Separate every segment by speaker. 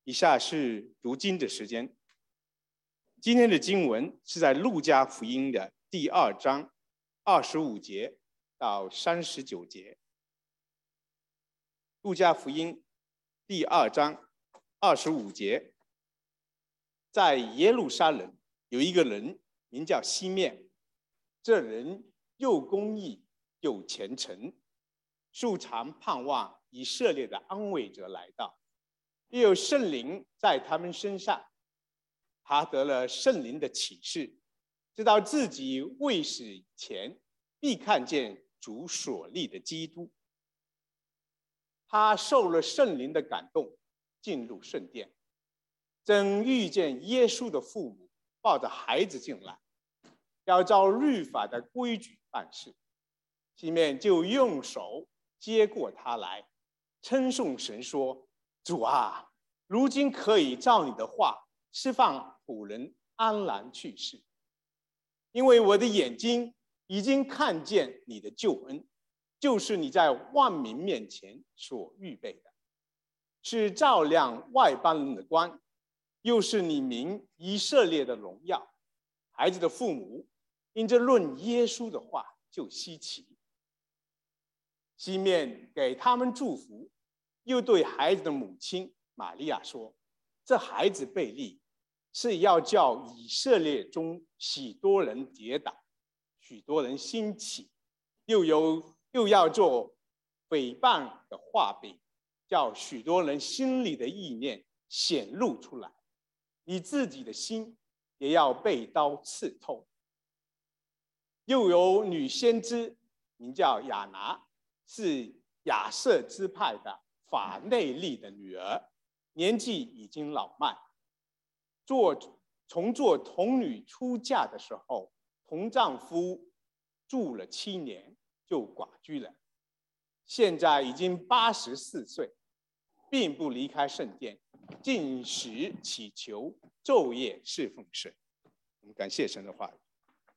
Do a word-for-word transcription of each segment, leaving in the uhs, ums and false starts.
Speaker 1: 以下是读经的时间。今天的经文是在路加福音的第二章二十五节到三十九节。路加福音第二章二十五节，在耶路撒冷有一个人名叫西面，这人又公义又虔诚，素常盼望以色列的安慰者来到，又有圣灵在他们身上，他得了圣灵的启示，知道自己未死以前必看见主所立的基督。他受了圣灵的感动，进入圣殿，正遇见耶稣的父母抱着孩子进来，要照律法的规矩办事。西面就用手接过他来，称颂神说：主啊，如今可以照你的话释放仆人安然去世，因为我的眼睛已经看见你的救恩，就是你在万民面前所预备的，是照亮外邦人的光，又是你民以色列的荣耀。孩子的父母因着论耶稣的话就稀奇，西面给他们祝福，又对孩子的母亲玛利亚说：这孩子被立，是要叫以色列中许多人跌倒，许多人兴起，又有又要做诽谤的画饼，叫许多人心里的意念显露出来，你自己的心也要被刀刺透。又有女先知名叫亚拿，是亚瑟支派的法内利的女儿，年纪已经老迈，做从做童女出嫁的时候，同丈夫住了七年，就寡居了。现在已经八十四岁，并不离开圣殿，禁食祈求，昼夜侍奉神。我们感謝神的話語。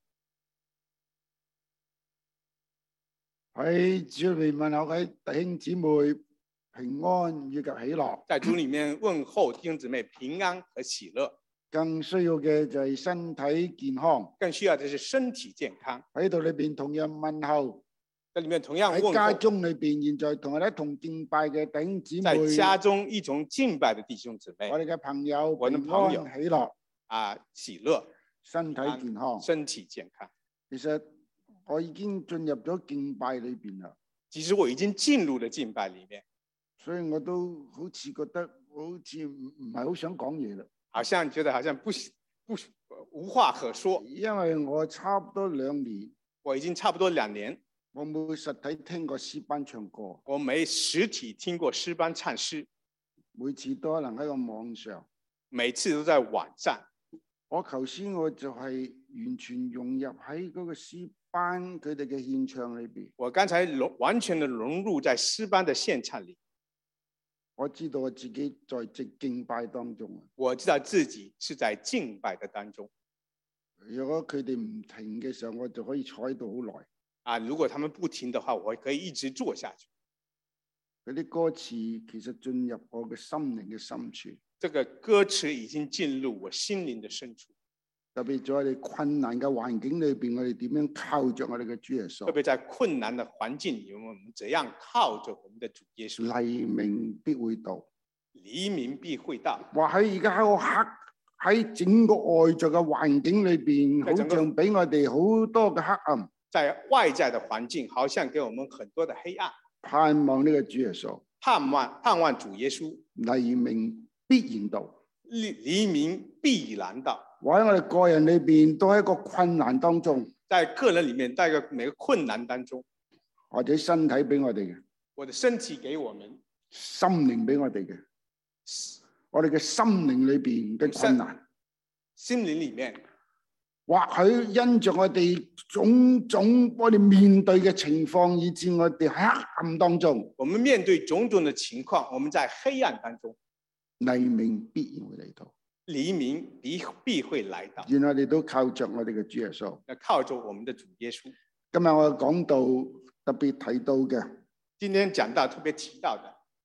Speaker 2: 喺主裏面問候各位弟兄姊妹平安以及喜樂。
Speaker 1: 在主裡面問候弟兄姊妹平安和喜樂。
Speaker 2: 更需要嘅就係身體健康。
Speaker 1: 更需要的是身體健康。
Speaker 2: 喺度裏邊同樣問候。
Speaker 1: 在裡面同樣問候。
Speaker 2: 喺家中裏邊，現在同我哋一同敬拜嘅弟兄姊妹。
Speaker 1: 在家中一同敬拜的弟兄姊妹。
Speaker 2: 我哋嘅朋友
Speaker 1: 我的朋友
Speaker 2: 平安喜樂
Speaker 1: 啊，喜樂。
Speaker 2: 身體健康。
Speaker 1: 身體健康。
Speaker 2: 其實我已經進入咗敬拜裏邊啦。
Speaker 1: 其實我已經進入了敬拜裡面，
Speaker 2: 所以我都好似覺得好似唔唔係好想講嘢啦。
Speaker 1: 好像覺得好像不不無話可說。
Speaker 2: 因為我差不多兩年，
Speaker 1: 我已經差不多兩年，
Speaker 2: 我冇實體聽過詩班唱歌，
Speaker 1: 我沒實體聽過詩班唱詩，
Speaker 2: 每次都可能喺個網上，
Speaker 1: 每次都在網上。
Speaker 2: 我頭先我就係完全融入喺嗰個詩班佢哋嘅獻唱裏邊。
Speaker 1: 我剛才完全的融入在詩班的獻唱裡。
Speaker 2: 我知道我自己在敬拜當中。
Speaker 1: 我知道自己是在敬拜的當中。
Speaker 2: 如果佢哋唔停嘅時候，我就可以坐喺度好耐。
Speaker 1: 啊，如果他們不停的話，我可以一直坐下去。
Speaker 2: 嗰啲歌詞其實進入我嘅心靈嘅深處。
Speaker 1: 這個歌詞已經進入我心靈的深處。
Speaker 2: 特別在我哋困難嘅環境裏邊，我哋點樣靠着我哋嘅主耶穌？
Speaker 1: 特別在困難的環境裡，我們怎樣靠着我們的主耶穌？
Speaker 2: 黎明必會到，
Speaker 1: 黎明必會到。
Speaker 2: 話喺而家喺個黑喺整個外在嘅環境裏邊，好像俾我哋好多嘅黑暗。
Speaker 1: 在外在的環境，好像給我們很多的黑暗。
Speaker 2: 盼望呢個主耶穌，
Speaker 1: 盼望盼望主耶穌，
Speaker 2: 黎明必然到，
Speaker 1: 黎黎明必然到。
Speaker 2: 或者我哋個人裏邊都喺一個困難當中，
Speaker 1: 在個人裡面，在個每個困難當中，
Speaker 2: 或者身體俾我哋嘅，
Speaker 1: 我的身體給我們，
Speaker 2: 心靈俾我哋嘅，我哋嘅心靈裏邊嘅困難，
Speaker 1: 心靈裡面，
Speaker 2: 或許因着我哋種種我哋面對嘅情況，以致我哋喺黑暗當中，
Speaker 1: 我們面對種種的情況，我們在黑暗當中，
Speaker 2: 黎明必然會嚟到。
Speaker 1: 黎明必必會來到，
Speaker 2: 原來我哋都靠着我哋嘅主耶穌，
Speaker 1: 靠着我們的主耶穌。
Speaker 2: 今日我講到特別提到嘅，
Speaker 1: 今天講到特別提到的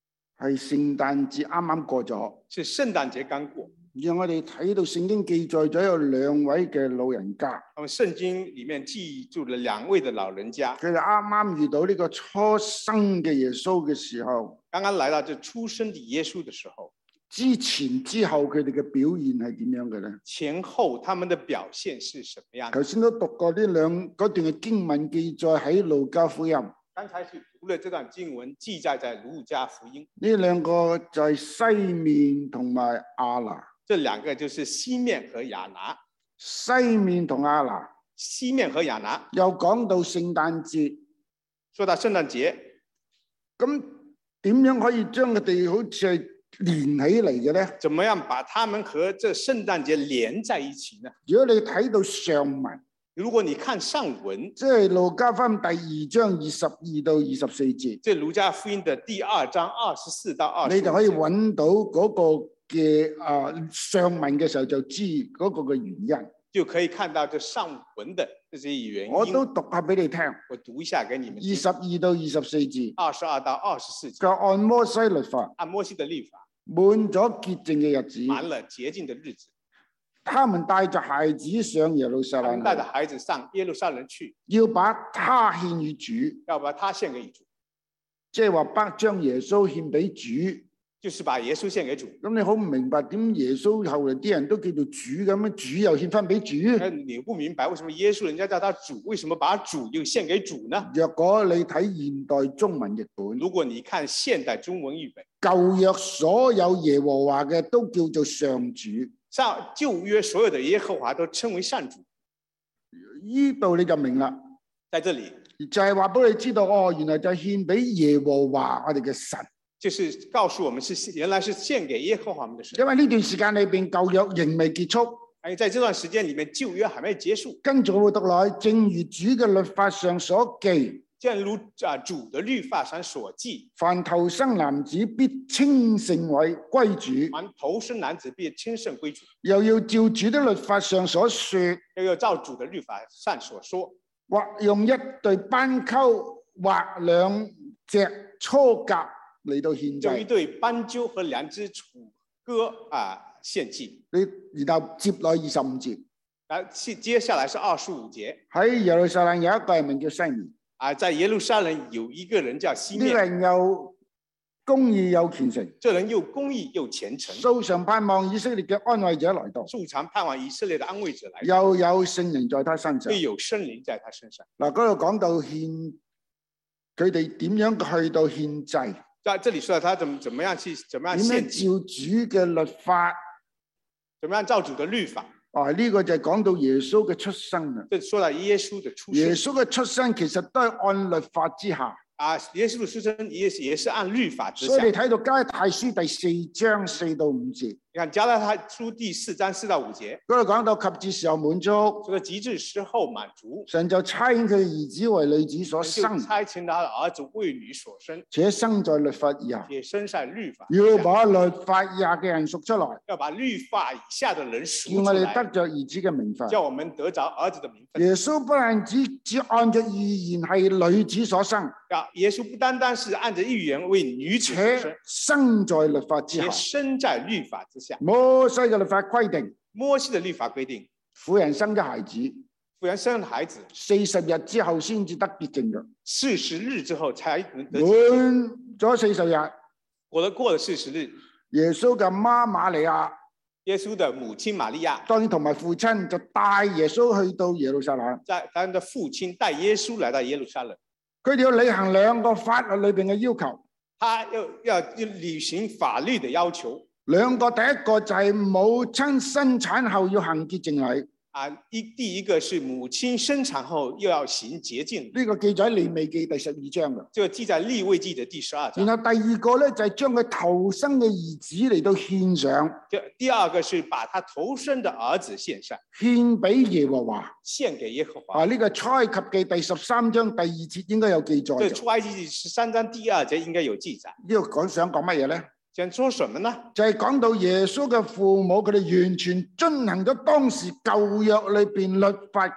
Speaker 2: 係聖誕節啱啱過咗，
Speaker 1: 是聖誕節剛過。
Speaker 2: 讓我哋睇到聖經記載咗有兩位嘅老人家。
Speaker 1: 咁聖經裡面記住了兩位的老人家，
Speaker 2: 佢哋啱啱遇到呢個初生嘅耶穌嘅時候，
Speaker 1: 剛剛來到這出生的耶穌的時候，
Speaker 2: 之前之後佢哋嘅表現係點樣嘅咧？
Speaker 1: 前後他們的表現是什麼樣的？
Speaker 2: 頭先都讀過呢兩嗰段嘅經文記載喺路加福音。
Speaker 1: 剛才是讀了這段經文記載在路加福音。
Speaker 2: 呢兩個就係西面同埋亞拿。
Speaker 1: 這兩個就是西面和亞拿。
Speaker 2: 西面同亞拿，
Speaker 1: 西面和亞拿。
Speaker 2: 又講到聖誕節，
Speaker 1: 說到聖誕節，
Speaker 2: 咁點樣可以將佢哋好似係連起嚟嘅咧？
Speaker 1: 怎麼樣把他們和這聖誕節連在一起呢？
Speaker 2: 如果你睇到上文，
Speaker 1: 如果你看上文，
Speaker 2: 即係路加福音第二章二十二到二十四節，
Speaker 1: 即係路加福音的第二章二十四到二十五節，
Speaker 2: 你就可以揾到嗰個嘅啊上文嘅時候就知嗰個嘅原因，
Speaker 1: 就可以看到這上文的這些原因。
Speaker 2: 我都讀下俾你聽，
Speaker 1: 我讀一下給你們。
Speaker 2: 二十二到二十四節，
Speaker 1: 二十二到二十四節，
Speaker 2: 就按摩西律法，
Speaker 1: 按摩西的律法，
Speaker 2: 滿咗潔淨嘅日子，
Speaker 1: 滿了潔淨的日子，
Speaker 2: 他們帶着孩子上耶路撒冷，
Speaker 1: 帶着孩子上耶路撒冷去，
Speaker 2: 要把他獻與主，
Speaker 1: 要把他獻給主，
Speaker 2: 即係話把將耶穌獻俾主。
Speaker 1: 就是把耶穌獻給主。
Speaker 2: 咁你好唔明白點耶穌後嚟啲人都叫做主咁樣，主又獻翻俾主？
Speaker 1: 你不明白為什麼耶穌人家叫他主，為什麼把主又獻給主呢？
Speaker 2: 若果你睇現代中文譯本，
Speaker 1: 如果你看現代中文譯本，
Speaker 2: 舊約所有耶和華嘅都叫做上主。
Speaker 1: 上舊約所有的耶和華都稱為上主。
Speaker 2: 呢度你就明啦，
Speaker 1: 在這裡
Speaker 2: 就係話俾你知道，哦，原來就係獻俾耶和華我哋嘅神。
Speaker 1: 就是告訴我們是原來是獻給耶和華我們的神。
Speaker 2: 因為呢段時間裏邊舊約仍未結束，
Speaker 1: 喺在這段時間裡面舊約還沒結束。
Speaker 2: 跟住我會讀落去，正如主嘅律法上所記，
Speaker 1: 正如啊主的律法上所記，
Speaker 2: 凡頭生男子必稱聖為歸主，
Speaker 1: 凡頭生男子必稱聖歸主。
Speaker 2: 又要照主的律法上所說，
Speaker 1: 又要照主的律法上所說，
Speaker 2: 或用一對斑鳩或兩隻雛鴿嚟到獻祭，
Speaker 1: 有一對斑鳩和兩隻雛鴿啊獻祭。
Speaker 2: 你然後接來二十五節，
Speaker 1: 啊，接接下來是二十五節。
Speaker 2: 喺耶路撒冷有一個人名叫西面，
Speaker 1: 啊，在耶路撒冷有一個人叫西面，
Speaker 2: 呢個人又公義又虔誠，
Speaker 1: 這人又公義又虔誠，
Speaker 2: 素常盼望以色列嘅安慰者來到，
Speaker 1: 素常盼望以色列的安慰者來到，
Speaker 2: 又有聖靈在他身上，
Speaker 1: 又有聖靈在他身上。
Speaker 2: 嗱，嗰度講到獻，佢哋點樣去到獻祭？
Speaker 1: 在這裡說他怎麼怎麼樣去怎麼樣獻祭？
Speaker 2: 照主嘅律法，
Speaker 1: 怎麼樣照主的律法？
Speaker 2: 啊，呢、這個就係講到耶穌嘅出生啦。
Speaker 1: 即係說到耶穌的出生。
Speaker 2: 耶穌嘅出生其實都係按律法之下。
Speaker 1: 啊，耶穌的出生也也是按律法之下。
Speaker 2: 所以你睇到加拉太書第四章四到五節。
Speaker 1: 你看加拉太書第四章四到五節，
Speaker 2: 嗰度講到及至時候滿足，
Speaker 1: 這個及至時候滿足，
Speaker 2: 神就差遣佢兒子為女子所生，
Speaker 1: 差遣他的兒子為女所生，
Speaker 2: 且生在律法以下，
Speaker 1: 也生在律法，
Speaker 2: 要把律法以下嘅人贖出來，
Speaker 1: 要把律法以下的人贖
Speaker 2: 叫我
Speaker 1: 出來，
Speaker 2: 哋得着兒子嘅名分，
Speaker 1: 叫我們得着兒子的名分。
Speaker 2: 耶穌不但只只按着預言係女子所生，
Speaker 1: 耶穌不單單是按着預言為女子所生，
Speaker 2: 生在律法之下，
Speaker 1: 且生在律法之下。
Speaker 2: 摩西嘅律法規定，
Speaker 1: 摩西的律法規定，
Speaker 2: 婦人生咗孩子，
Speaker 1: 婦人生孩子
Speaker 2: 四十日之後先至得潔淨嘅，
Speaker 1: 四十日之後才能得潔淨。
Speaker 2: 滿咗四十日，
Speaker 1: 過了過了四十日，
Speaker 2: 耶穌嘅媽瑪利亞，
Speaker 1: 耶穌的母親瑪利亞，
Speaker 2: 當然同埋父親就帶耶穌去到耶路撒冷，
Speaker 1: 在他的父親帶耶穌來到耶路撒冷，
Speaker 2: 佢哋要履行兩個法律裏邊嘅要求，
Speaker 1: 他要要要履行法律的要求。
Speaker 2: 兩個，第一個就係母親生產後要行潔淨禮。
Speaker 1: 啊，一第一個是母親生產後又要行潔淨，
Speaker 2: 呢個記載喺利未記第十二章嘅。
Speaker 1: 就記在利未記的第十二章。
Speaker 2: 然後第二個咧就係將佢頭生嘅兒子嚟到獻上。
Speaker 1: 就第二個是把他頭生的兒子獻上，
Speaker 2: 獻俾耶和華，
Speaker 1: 獻給耶和華。
Speaker 2: 啊，呢、這個出埃及記第十三章第二節應該有記載。
Speaker 1: 對，出埃及記十三章第二節應該有記載。
Speaker 2: 呢個講想講乜嘢咧？
Speaker 1: 想說什麼呢？
Speaker 2: 就係講到耶穌嘅父母，佢哋完全遵行咗當時舊約裏邊律法嘅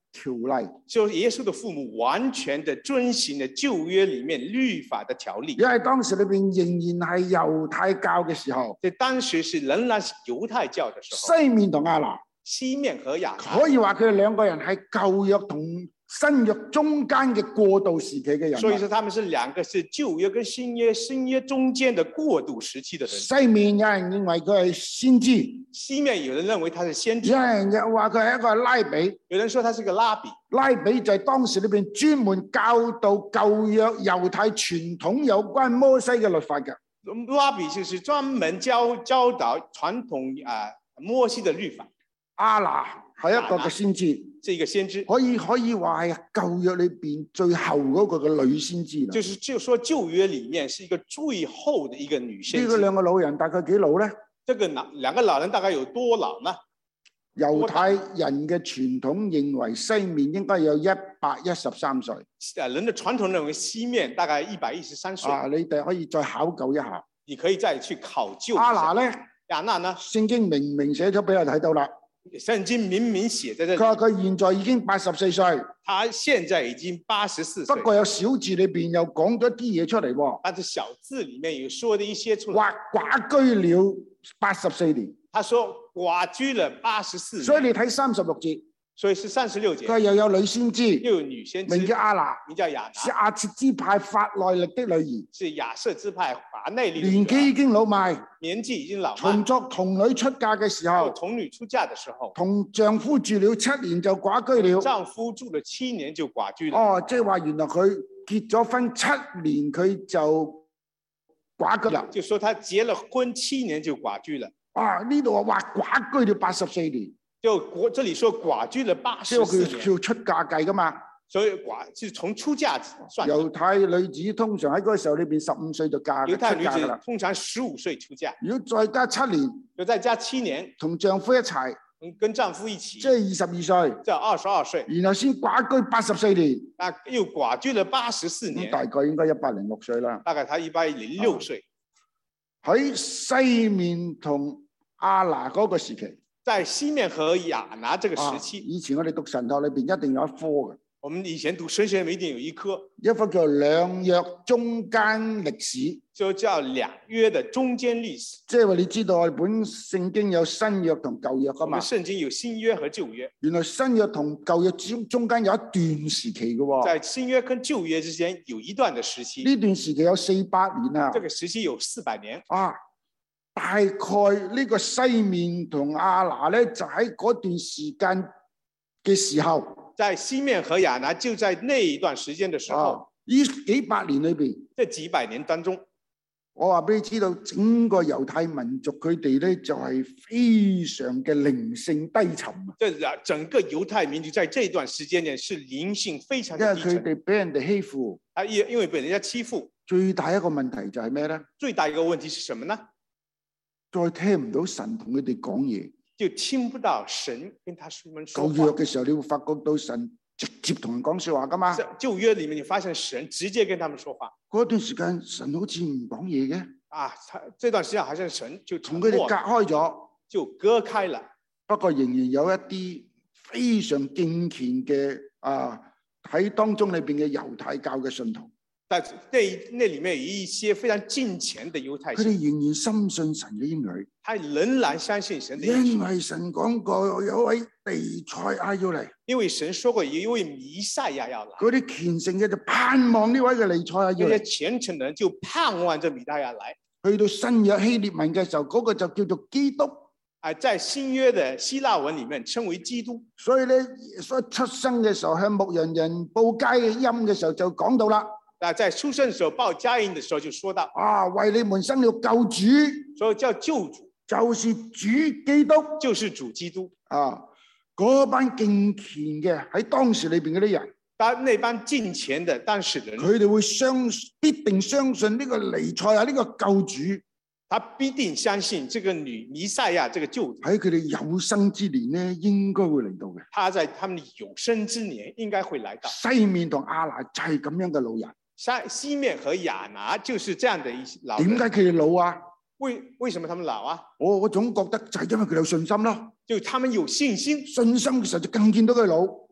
Speaker 2: 條例，
Speaker 1: 就耶穌的父母完全的遵行了舊約裏面律法的條例。
Speaker 2: 因為當時裏邊仍然係猶太教嘅時候，
Speaker 1: 在當時是仍然是猶太教的時候，
Speaker 2: 西面同亞拿
Speaker 1: 西面和亞拿
Speaker 2: 可以話佢哋兩個人係舊約同新約中間嘅過渡時期嘅人物。
Speaker 1: 所以說他們是兩個是舊約跟新約新約中間的過渡時期的人。
Speaker 2: 西面有人認為佢係先知，
Speaker 1: 西面有人認為他是先知，
Speaker 2: 有人又話佢係一個拉比。
Speaker 1: 有人說他是個拉比。
Speaker 2: 拉比就係當時裏邊專門教導舊約猶太傳統有關摩西嘅律法嘅。
Speaker 1: 拉比就是專門教教導傳統啊摩西的律法。
Speaker 2: 亞拿係一個嘅先知，
Speaker 1: 是一個先知，
Speaker 2: 可以可以話係舊約裏邊最後嗰個嘅女先知啦。
Speaker 1: 就是就說舊約裏面是一個最後的一個女先知。
Speaker 2: 呢個兩個老人大概幾老咧？
Speaker 1: 這個老兩個老人大概有多老呢？
Speaker 2: 猶太人嘅傳統認為西面應該有一百一十三歲。
Speaker 1: 啊，人的傳統認為西面大概一百一十三歲。
Speaker 2: 啊，你哋可以再考究一下。
Speaker 1: 你可以再去考究。
Speaker 2: 亞拿咧？
Speaker 1: 亞拿呢？
Speaker 2: 聖經明明寫咗俾我睇到啦。
Speaker 1: 聖經明明寫在這裡。
Speaker 2: 佢話佢現在已經八十四歲。
Speaker 1: 他現在已經八十四歲。
Speaker 2: 不過有小字裏邊又講咗啲嘢出嚟喎。
Speaker 1: 但是小字裡面有說的一些出來。
Speaker 2: 或寡居了八十四年。
Speaker 1: 他說寡居了八十四年。
Speaker 2: 所以你睇三十六節。
Speaker 1: 所以是三十六節。
Speaker 2: 佢又有女先知。
Speaker 1: 又有女先知。
Speaker 2: 名叫亞拿。
Speaker 1: 名叫亞拿。
Speaker 2: 是亞設支派法內力的女兒。
Speaker 1: 是亞設支派法內力。
Speaker 2: 年紀已經老邁。
Speaker 1: 年紀已經老邁。
Speaker 2: 同作童女出嫁嘅時候。
Speaker 1: 童女出嫁的時候。
Speaker 2: 同丈夫住了七年就寡居了。
Speaker 1: 丈夫住了七年就寡居了。
Speaker 2: 哦，即係話原來佢結咗婚七年佢就寡居啦。
Speaker 1: 就說他結了婚七年就寡居了。啊，
Speaker 2: 呢度話寡居了八十四年。
Speaker 1: 就國這裡說寡居了八十四年。
Speaker 2: 即係佢叫出嫁計噶嘛。
Speaker 1: 所以寡是從出嫁算。
Speaker 2: 猶太女子通常喺嗰個時候裏邊十五歲就嫁
Speaker 1: 猶太女子
Speaker 2: 出嫁噶啦。
Speaker 1: 通常十五歲出嫁。
Speaker 2: 如果再加七年，
Speaker 1: 就再加七年，
Speaker 2: 同丈夫一齊，
Speaker 1: 跟丈夫一起，
Speaker 2: 即係二十二歲，
Speaker 1: 即係二十二歲，
Speaker 2: 然後先寡居八十四年。
Speaker 1: 啊，又寡居了八十四年。
Speaker 2: 大概應該一百零六歲啦。
Speaker 1: 大概他一百零六歲。
Speaker 2: 喺、啊、西面同亞拿嗰個時期。
Speaker 1: 在西面和亞拿這個時期，
Speaker 2: 啊、以前我哋讀神學裏邊一定有一科嘅。
Speaker 1: 我們以前讀神學一定有一科，
Speaker 2: 一科叫兩約中間歷史，
Speaker 1: 就叫兩約的中間歷史。
Speaker 2: 即係話你知道我哋本聖經有新約同舊約噶嘛？
Speaker 1: 聖經有新約和舊約。
Speaker 2: 原來新約同舊約中中間有一段時期嘅喎。
Speaker 1: 在新約跟舊約之間有一段的時期。
Speaker 2: 呢段時期有四百年啊。
Speaker 1: 這個時期有四百年。
Speaker 2: 啊。大概呢個西面同亞拿咧，就喺嗰段時間嘅時候，
Speaker 1: 在西面和亞拿就在那一段時間嘅時候，
Speaker 2: 呢、啊、幾百年裏邊，
Speaker 1: 這幾百年當中，
Speaker 2: 我話俾你知道，整個猶太民族佢哋咧就係非常嘅靈性低沉啊！
Speaker 1: 即係整個猶太民族在這段時間內是靈性非常的低沉，
Speaker 2: 因為佢哋俾人哋欺負，
Speaker 1: 啊，因因為被人家欺負，
Speaker 2: 最大一個問題就係咩咧？
Speaker 1: 最大一個問題是什麼呢？
Speaker 2: 再聽唔到神同佢哋講嘢，
Speaker 1: 就聽不到神跟他們說話。
Speaker 2: 舊約嘅時候，你會發覺到神直接同人講說話噶嘛？
Speaker 1: 舊約裏面你發現神直接跟他們說話。
Speaker 2: 嗰段時間神好似唔講嘢嘅。
Speaker 1: 啊，這段時間好像神就
Speaker 2: 同佢哋隔開咗，
Speaker 1: 就割開了。不過
Speaker 2: 仍然有一啲非常敬虔嘅啊喺當中裏邊嘅猶太教嘅信徒。
Speaker 1: 但那那裏面有一些非常敬虔的猶太人，
Speaker 2: 佢哋仍然深信神嘅應許，
Speaker 1: 他仍然相信神的應許。
Speaker 2: 因為神講過有位彌賽亞要嚟，
Speaker 1: 因為神說過有一位彌賽亞要來。
Speaker 2: 嗰啲虔誠嘅就盼望呢位嘅彌賽亞要嚟，
Speaker 1: 那些虔誠的人就盼望着彌賽亞來。
Speaker 2: 去到新約希臘文嘅時候，嗰、那個就叫做基督。
Speaker 1: 啊，在新約的希臘文裏面稱為基督。
Speaker 2: 所以咧，所以出生嘅時候向牧羊人報佳音嘅時候就講到啦。
Speaker 1: 啊，在出生的時候報佳音的時候就說到，
Speaker 2: 啊，為你們生了救主，
Speaker 1: 所以叫救主，
Speaker 2: 就是主基督，
Speaker 1: 就是主基督。
Speaker 2: 啊，嗰班敬虔嘅喺當時裏邊嗰啲人，
Speaker 1: 但那班敬虔的當時人，
Speaker 2: 佢哋會相必定相信呢個彌賽亞呢個救主，
Speaker 1: 他必定相信這個女彌賽亞這個救主
Speaker 2: 喺佢哋有生之年咧，應該會嚟到嘅。
Speaker 1: 他在他們有生之年應該會來到。
Speaker 2: 西面同亞拿就係咁樣嘅老人。
Speaker 1: 西西面和亞拿就是這樣的一老人。
Speaker 2: 點解佢哋老啊？
Speaker 1: 為為什麼他們老啊？
Speaker 2: 我我總覺得就係因為佢有信心咯。
Speaker 1: 就他們有信心，
Speaker 2: 信心嘅時候就更見到佢老。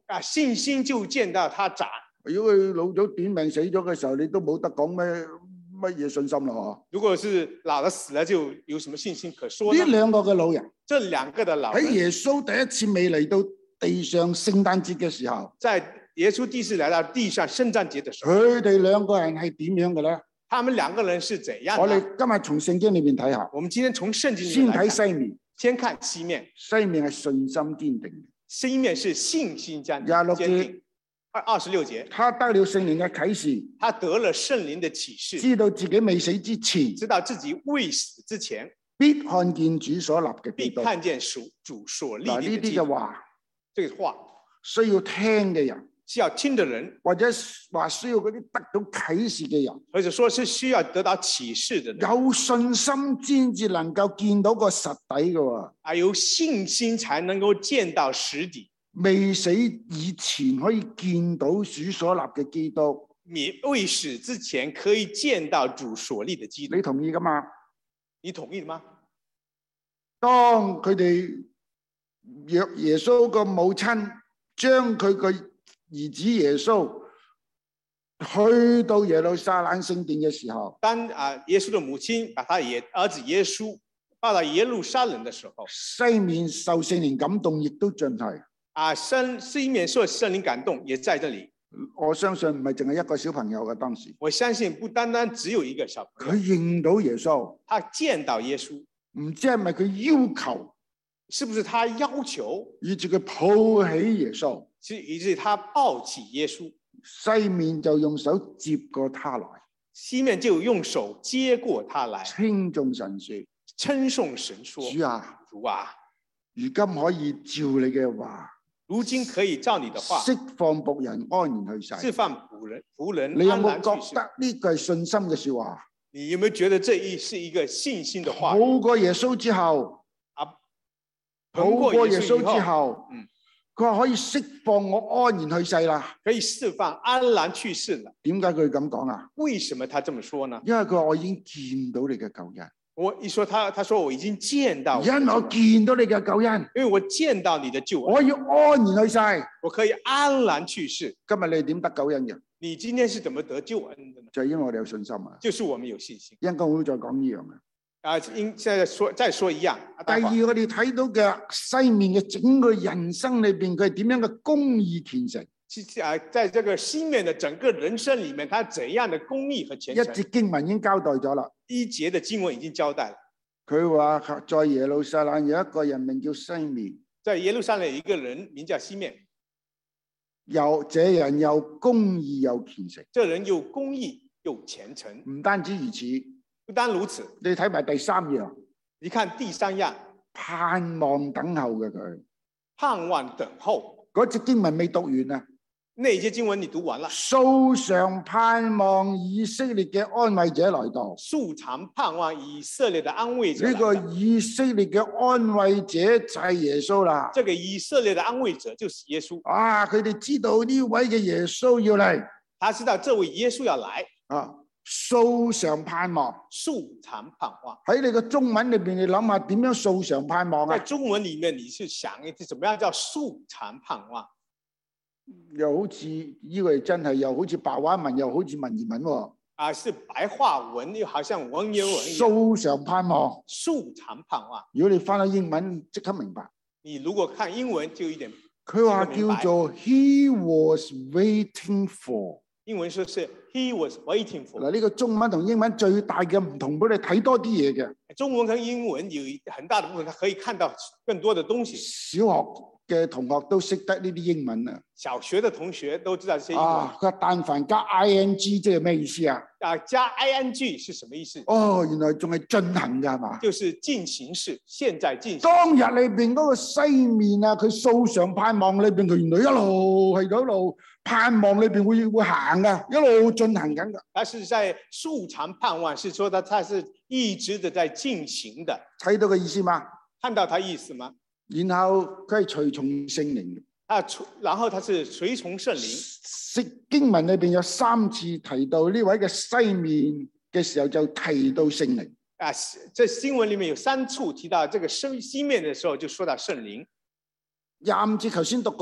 Speaker 1: 啊，信心就見到他長。
Speaker 2: 如果佢老咗短命死咗嘅時候，你都冇得講咩乜嘢信心咯。
Speaker 1: 如果是老了死了，就有什麼信心可說呢？
Speaker 2: 呢兩個嘅老人，
Speaker 1: 這兩個的老人
Speaker 2: 喺耶穌第一次未嚟到地上聖誕節嘅時候，
Speaker 1: 在耶穌第一次來到地上聖誕節的時候，
Speaker 2: 佢哋兩個人係點樣嘅咧？
Speaker 1: 他們兩個人是怎樣的？
Speaker 2: 我哋今日從聖經裏面睇下。
Speaker 1: 我們今天從聖經裏
Speaker 2: 先
Speaker 1: 面來看，
Speaker 2: 睇西面，
Speaker 1: 先看西面。
Speaker 2: 西面係信心堅定。
Speaker 1: 西面是信心堅
Speaker 2: 廿六節
Speaker 1: 定。二二十六節，
Speaker 2: 他得了聖靈嘅啟示，
Speaker 1: 他得了聖靈的啟示，
Speaker 2: 知道自己未死之前，
Speaker 1: 知道自己未死之前，
Speaker 2: 必看見主所立嘅基督。
Speaker 1: 必看見主主所立
Speaker 2: 嗱，呢啲嘅話，
Speaker 1: 這個話
Speaker 2: 需要聽嘅人，
Speaker 1: 是要聽的人，
Speaker 2: 或者話需要嗰啲得到啟示嘅人，
Speaker 1: 或者說是需要得到啟示的人，
Speaker 2: 有信心先至能夠見到個實底嘅喎。
Speaker 1: 啊，有信心才能夠見到實底。
Speaker 2: 未死以前可以見到主所立嘅基督，
Speaker 1: 你未死之前可以見到主所立的基督，
Speaker 2: 你同意噶嘛？
Speaker 1: 你同意嗎？
Speaker 2: 當佢哋約耶穌個母親將佢個兒子耶穌去到耶路撒冷聖殿嘅時候，
Speaker 1: 當啊耶穌的母親把他兒兒子耶穌抱到耶路撒冷的時候，
Speaker 2: 西面受聖靈感動，亦都進去。
Speaker 1: 啊，聖西面受聖靈感動，也在這裡。
Speaker 2: 我相信唔係淨係一個小朋友嘅當時。
Speaker 1: 我相信不單單只有一個小朋友，
Speaker 2: 佢認到耶穌，
Speaker 1: 他見到耶穌，
Speaker 2: 唔知係咪佢要求，
Speaker 1: 是不是他要求，
Speaker 2: 以至佢抱起耶穌，
Speaker 1: 以至他抱起耶穌，
Speaker 2: 西面就用手接過他來，
Speaker 1: 西面就用手接過他來，
Speaker 2: 稱頌神說，
Speaker 1: 稱頌神說，
Speaker 2: 主啊，
Speaker 1: 主啊，
Speaker 2: 如今可以照你嘅話。
Speaker 1: 如今可以照你的話
Speaker 2: 釋放僕人安然去世。
Speaker 1: 釋放僕人僕人
Speaker 2: 你有
Speaker 1: 安
Speaker 2: 冇覺
Speaker 1: 然去世？
Speaker 2: 得呢句係信心嘅說話？
Speaker 1: 你有沒有覺得這一是一個信心的話？
Speaker 2: 好過耶穌之後，
Speaker 1: 啊，
Speaker 2: 好過耶穌之後，
Speaker 1: 嗯，
Speaker 2: 佢話可以釋放我安然去世啦。
Speaker 1: 可以釋放安然去世了。
Speaker 2: 點解佢咁講啊？
Speaker 1: 為什麼他這麼說呢？
Speaker 2: 因為佢話我已經見到你嘅救恩。
Speaker 1: 我一說他，他說我已經見到，
Speaker 2: 因為我見到你嘅救恩，
Speaker 1: 因為我見到你的救恩，
Speaker 2: 我要安然去世。
Speaker 1: 我可以安然去世。
Speaker 2: 今日你係點得救恩嘅？
Speaker 1: 你今天是怎麼得救恩的呢？
Speaker 2: 就係因為我哋有信心啊。
Speaker 1: 就是我們有信心。
Speaker 2: 一陣間我會再講呢樣嘅。
Speaker 1: 啊，應現在說再說一樣。
Speaker 2: 第二，我哋睇到嘅西面嘅整個人生裏邊，佢係點樣嘅公義虔誠？
Speaker 1: 啊，在這個西面的整個人生裏面，他怎樣的公義和虔誠？
Speaker 2: 一節經文已經交代咗啦。
Speaker 1: 一節的經文已經交代了。
Speaker 2: 佢話在耶路撒冷有一個人名叫西面，
Speaker 1: 在耶路撒冷有一個人名叫西面，
Speaker 2: 有這人又公義又虔誠。
Speaker 1: 這人又公義又虔誠。
Speaker 2: 唔單止如此，
Speaker 1: 不單如此，
Speaker 2: 你睇埋第三樣，
Speaker 1: 你看第三樣，
Speaker 2: 盼望等候嘅佢，
Speaker 1: 盼望等候。
Speaker 2: 嗰節經文未讀完啊。
Speaker 1: 那一節經文你讀完了，
Speaker 2: 素常盼望以色列嘅安慰者來到，
Speaker 1: 素常盼望以色列的安慰者。
Speaker 2: 呢個以色列嘅安慰者就係耶穌啦。
Speaker 1: 這個以色列的安慰者就是耶穌。
Speaker 2: 啊，佢哋知道呢位嘅耶穌要嚟，
Speaker 1: 他知道這位耶穌要來。
Speaker 2: 啊，素常盼望，
Speaker 1: 素常盼望。
Speaker 2: 喺你嘅中文裏邊，你諗下點樣素常盼望啊？
Speaker 1: 在中文裏面，你去想，怎麼樣叫素常盼望？
Speaker 2: 又好似呢個真係又好似白話文，又好似文言文喎、哦。
Speaker 1: 啊，是白話文，又好像文言文一樣。
Speaker 2: 素常盼望，
Speaker 1: 素常盼望。
Speaker 2: 如果你翻到英文，即刻明白。
Speaker 1: 你如果看英文就有點。
Speaker 2: 佢話叫做 He was waiting for。
Speaker 1: 英文說是 He was waiting for。
Speaker 2: 嗱，呢個中文同英文最大嘅唔同，俾你睇多啲嘢嘅。
Speaker 1: 中文跟英文有很大的部分，它可以看到更多的東西。
Speaker 2: 小學嘅同學都識得呢啲英文啊！
Speaker 1: 小學的同學都知道這些英文。
Speaker 2: 啊，佢話但凡加 I N G 即係咩意思啊？
Speaker 1: 啊，加 I N G 是什麼意思？
Speaker 2: 哦，原來仲係進行㗎係嘛？
Speaker 1: 就是進行式，現在進行。
Speaker 2: 當日裏邊嗰個西面啊，佢素常盼望裏邊，佢原來一路係一路盼望裏邊會會行㗎，一路進行緊㗎。
Speaker 1: 他是在素常盼望，是說他他是一直的在進行的。
Speaker 2: 睇到個意思嗎？
Speaker 1: 看到他意思嗎？
Speaker 2: 然後佢係隨從聖靈，
Speaker 1: 啊，然後他是隨從聖靈。
Speaker 2: 聖經文裏邊有三次提到呢位嘅西面嘅時候，就提到聖靈。
Speaker 1: 啊，這經文裏面有三處提到這個西西面嘅時候，就說到聖靈。
Speaker 2: 廿五節頭先讀過，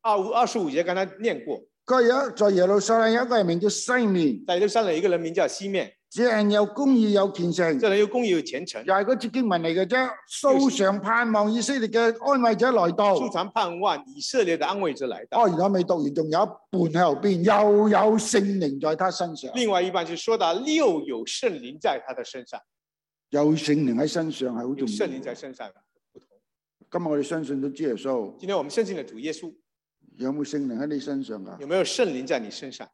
Speaker 1: 二五二十五節剛才念過，
Speaker 2: 佢有在耶路撒冷有一個人名叫西面，
Speaker 1: 在耶路撒冷有一個人名叫西面，
Speaker 2: 這人有公義有虔誠，
Speaker 1: 這人有公義有虔誠，
Speaker 2: 又係嗰節經文嚟嘅啫。素常盼望以色列嘅安慰者來到，
Speaker 1: 素常盼望以色列的安慰者來到。
Speaker 2: 哦，原來未讀完，仲有一半喺後邊，又有聖靈在他身上。
Speaker 1: 另外一半就說到又有聖靈在他的身上，
Speaker 2: 有聖靈喺身上係好重要。
Speaker 1: 聖靈在身上不同。
Speaker 2: 今日我哋相信咗主耶穌，
Speaker 1: 今天我們相信了主耶穌，
Speaker 2: 有冇聖靈喺你身上噶？
Speaker 1: 有沒有聖靈在你身上？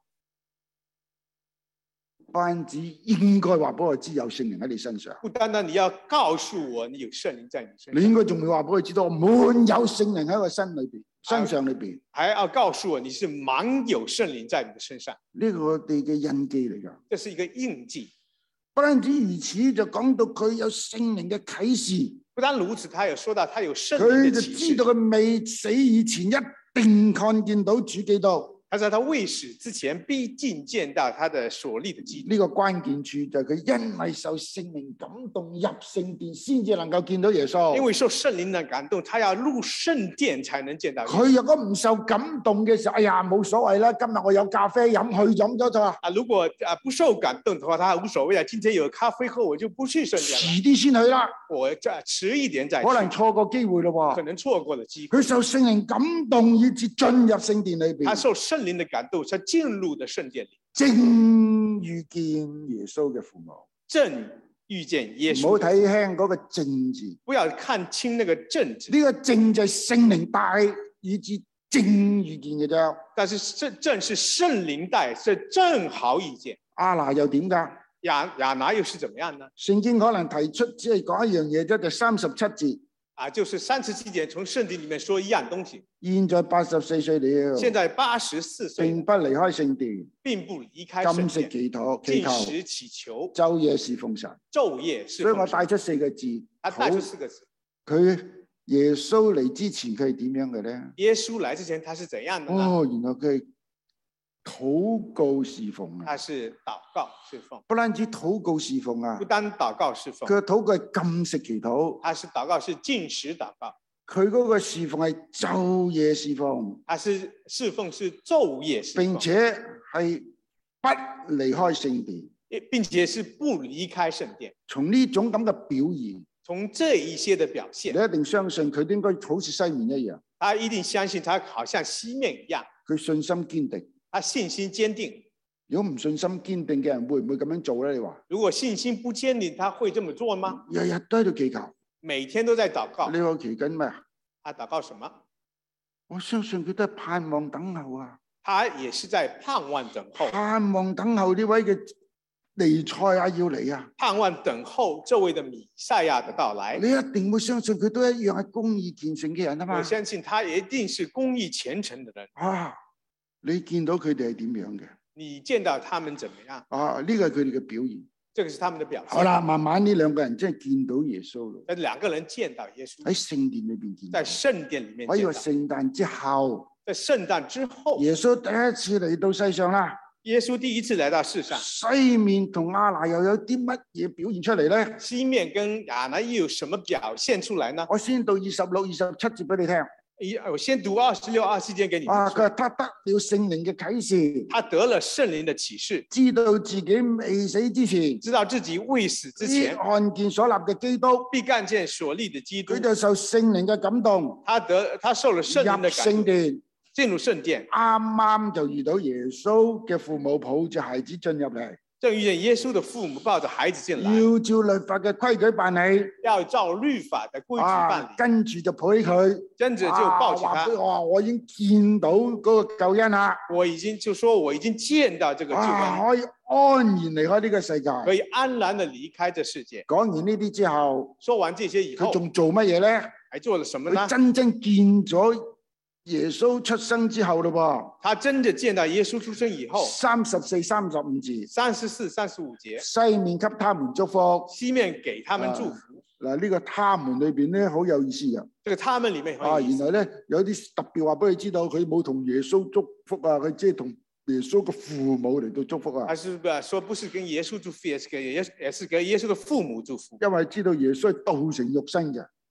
Speaker 2: 班子應該話俾我知有聖靈喺你身上。
Speaker 1: 不單單你要告訴我你有聖靈在你身上，
Speaker 2: 你應該仲會話俾我知道滿有聖靈喺個身裏邊、身上裏邊。
Speaker 1: 還要告訴我你是滿有聖靈在你的身上。
Speaker 2: 呢個我哋嘅印記嚟噶。
Speaker 1: 這是一個印記。
Speaker 2: 不單止如此，就講到佢有聖靈嘅啟示。
Speaker 1: 不單如此，他有說到他有聖靈
Speaker 2: 佢就
Speaker 1: 的啟示。
Speaker 2: 知道佢未死以前一定看見到主基督。
Speaker 1: 他在他未死之前必定見到他的所立的基督。
Speaker 2: 呢個關鍵處就係佢因為受聖靈感動入聖殿，先至能夠見到耶穌。
Speaker 1: 因為受聖靈的感動，他要入聖殿才能見到耶穌。
Speaker 2: 佢若果唔受感動嘅時候，哎呀冇所謂啦，今日我有咖啡飲，去飲咗就。
Speaker 1: 啊，如果啊不受感動的話，他無所謂啊。今天有咖啡喝，我就不去聖殿了。
Speaker 2: 遲啲先去啦，
Speaker 1: 我再遲一點再去。
Speaker 2: 可能錯過機會咯。
Speaker 1: 可能錯過了機會。
Speaker 2: 佢受聖靈感動，以至進入聖殿裏邊。
Speaker 1: 他受聖靈的感動，才進入的聖殿裏。
Speaker 2: 正遇見耶穌嘅父母。
Speaker 1: 正遇見耶穌。
Speaker 2: 唔好睇輕嗰個正字，
Speaker 1: 不要看清那個正字。
Speaker 2: 呢個正就係聖靈帶，以至正遇見嘅啫。
Speaker 1: 但是正正是聖靈帶，是正好遇見。
Speaker 2: 亞拿又點噶？
Speaker 1: 亞亞拿又是怎麼樣呢？
Speaker 2: 聖經可能提出只係講一樣嘢啫，就三十七節。
Speaker 1: 啊，就是三十七節從聖經裏面說一樣東西。
Speaker 2: 現在八十四歲了，
Speaker 1: 現在八十四歲，
Speaker 2: 並不離開聖殿，
Speaker 1: 並不離開聖殿，
Speaker 2: 禁食祈禱，祈求，
Speaker 1: 禁食祈求，
Speaker 2: 晝夜侍奉神，
Speaker 1: 晝夜侍奉神。
Speaker 2: 所以我帶出四個字，
Speaker 1: 啊，帶出四個字。
Speaker 2: 佢耶穌嚟之前佢係點樣嘅咧？
Speaker 1: 耶穌來之前他是怎樣的呢？
Speaker 2: 哦，原來佢係禱告侍奉啊！
Speaker 1: 他是禱告侍奉，
Speaker 2: 不單止禱告侍奉啊，
Speaker 1: 不單禱告侍奉，
Speaker 2: 佢嘅禱告係禁食祈禱，
Speaker 1: 他是禱告是禁食禱告，
Speaker 2: 佢嗰個侍奉係晝夜侍奉，
Speaker 1: 他是侍奉是晝夜侍奉，
Speaker 2: 並且係不離開聖殿，
Speaker 1: 並且是不離開聖殿。
Speaker 2: 從呢種咁嘅表現，
Speaker 1: 從這一些的表現，
Speaker 2: 你一定相信佢應該好似西面一樣，
Speaker 1: 他一定相信他好像西面一樣，
Speaker 2: 佢信心堅定。
Speaker 1: 他信心堅定。
Speaker 2: 如果唔信心堅定嘅人會唔會咁樣做咧？你話？
Speaker 1: 如果信心不堅定，他會這麼做嗎？
Speaker 2: 日日都喺度祈求，
Speaker 1: 每天都在禱告。
Speaker 2: 你話祈緊咩啊？
Speaker 1: 他禱告什麼？
Speaker 2: 我相信佢都係盼望等候啊。
Speaker 1: 他也是在盼望等候，
Speaker 2: 盼望等候呢位嘅彌賽亞要嚟啊！
Speaker 1: 盼望等候這位的彌賽亞的到來。
Speaker 2: 你一定會相信佢都一樣係公義虔誠嘅人啊嘛！
Speaker 1: 我相信他一定是公義虔誠的人。
Speaker 2: 啊！你見到佢哋係點樣嘅？
Speaker 1: 你見到他們怎麼樣？
Speaker 2: 啊！呢個係佢哋嘅表現。
Speaker 1: 這個是他們的表現。
Speaker 2: 好啦，慢慢呢兩個人真係見到耶穌咯。
Speaker 1: 但兩個人見到耶穌
Speaker 2: 喺聖殿裏邊見到。
Speaker 1: 在聖殿裏面見到。
Speaker 2: 可以話聖誕之後。
Speaker 1: 在聖誕之後。
Speaker 2: 耶穌第一次嚟到世上啦。
Speaker 1: 耶穌第一次來到世上。
Speaker 2: 西面同亞拿又有啲乜嘢表現出嚟咧？
Speaker 1: 西面跟亞拿又有什麼表現出來呢？
Speaker 2: 我先到二十六、二十七節俾你聽。
Speaker 1: 我先讀二十六、二十七節給你。
Speaker 2: 啊，佢話他得了聖靈嘅啟示，
Speaker 1: 他得了聖靈的啟示，
Speaker 2: 知道自己未死之前，
Speaker 1: 知道自己未死之前，
Speaker 2: 看見所立嘅基督，
Speaker 1: 必看見所立的基督。
Speaker 2: 佢就受聖靈嘅感動，
Speaker 1: 他得他受了聖靈的感動，
Speaker 2: 入聖殿，
Speaker 1: 進入聖殿，
Speaker 2: 啱啱就遇到耶穌嘅父母抱住孩子進入嚟。
Speaker 1: 正遇見耶穌的父母抱着孩子進來，
Speaker 2: 要照律法嘅規矩辦理，
Speaker 1: 要照律法的規矩辦理，
Speaker 2: 啊、跟住就抱起佢，
Speaker 1: 跟住就抱起他。
Speaker 2: 哇！我已經見到嗰個救恩啦，
Speaker 1: 我已經就說我已經見到這個救恩，
Speaker 2: 啊、可以安然離開呢個世界，
Speaker 1: 可以安然地離開這世界。
Speaker 2: 講完呢啲之後，
Speaker 1: 說完這些以後，
Speaker 2: 佢仲做乜嘢咧？
Speaker 1: 還做了什麼呢？
Speaker 2: 佢真正見咗耶穌出生之後咯噃，
Speaker 1: 他真的見到耶穌出生以後，
Speaker 2: 三十四、三十五節，
Speaker 1: 三十四、三十五節，
Speaker 2: 西面給他們祝福，
Speaker 1: 西面給他們祝福。
Speaker 2: 嗱、啊，呢、這個他們裏邊咧好有意思嘅。
Speaker 1: 這個他們裏面
Speaker 2: 啊，原來咧有啲特別話俾你知道，佢冇同耶穌祝福啊，佢即係同耶穌嘅父母嚟到祝福啊。
Speaker 1: 還是不說不是跟耶穌祝福，也是給耶也是給耶穌的父母祝福。
Speaker 2: 因為知道耶穌係道成肉身嘅。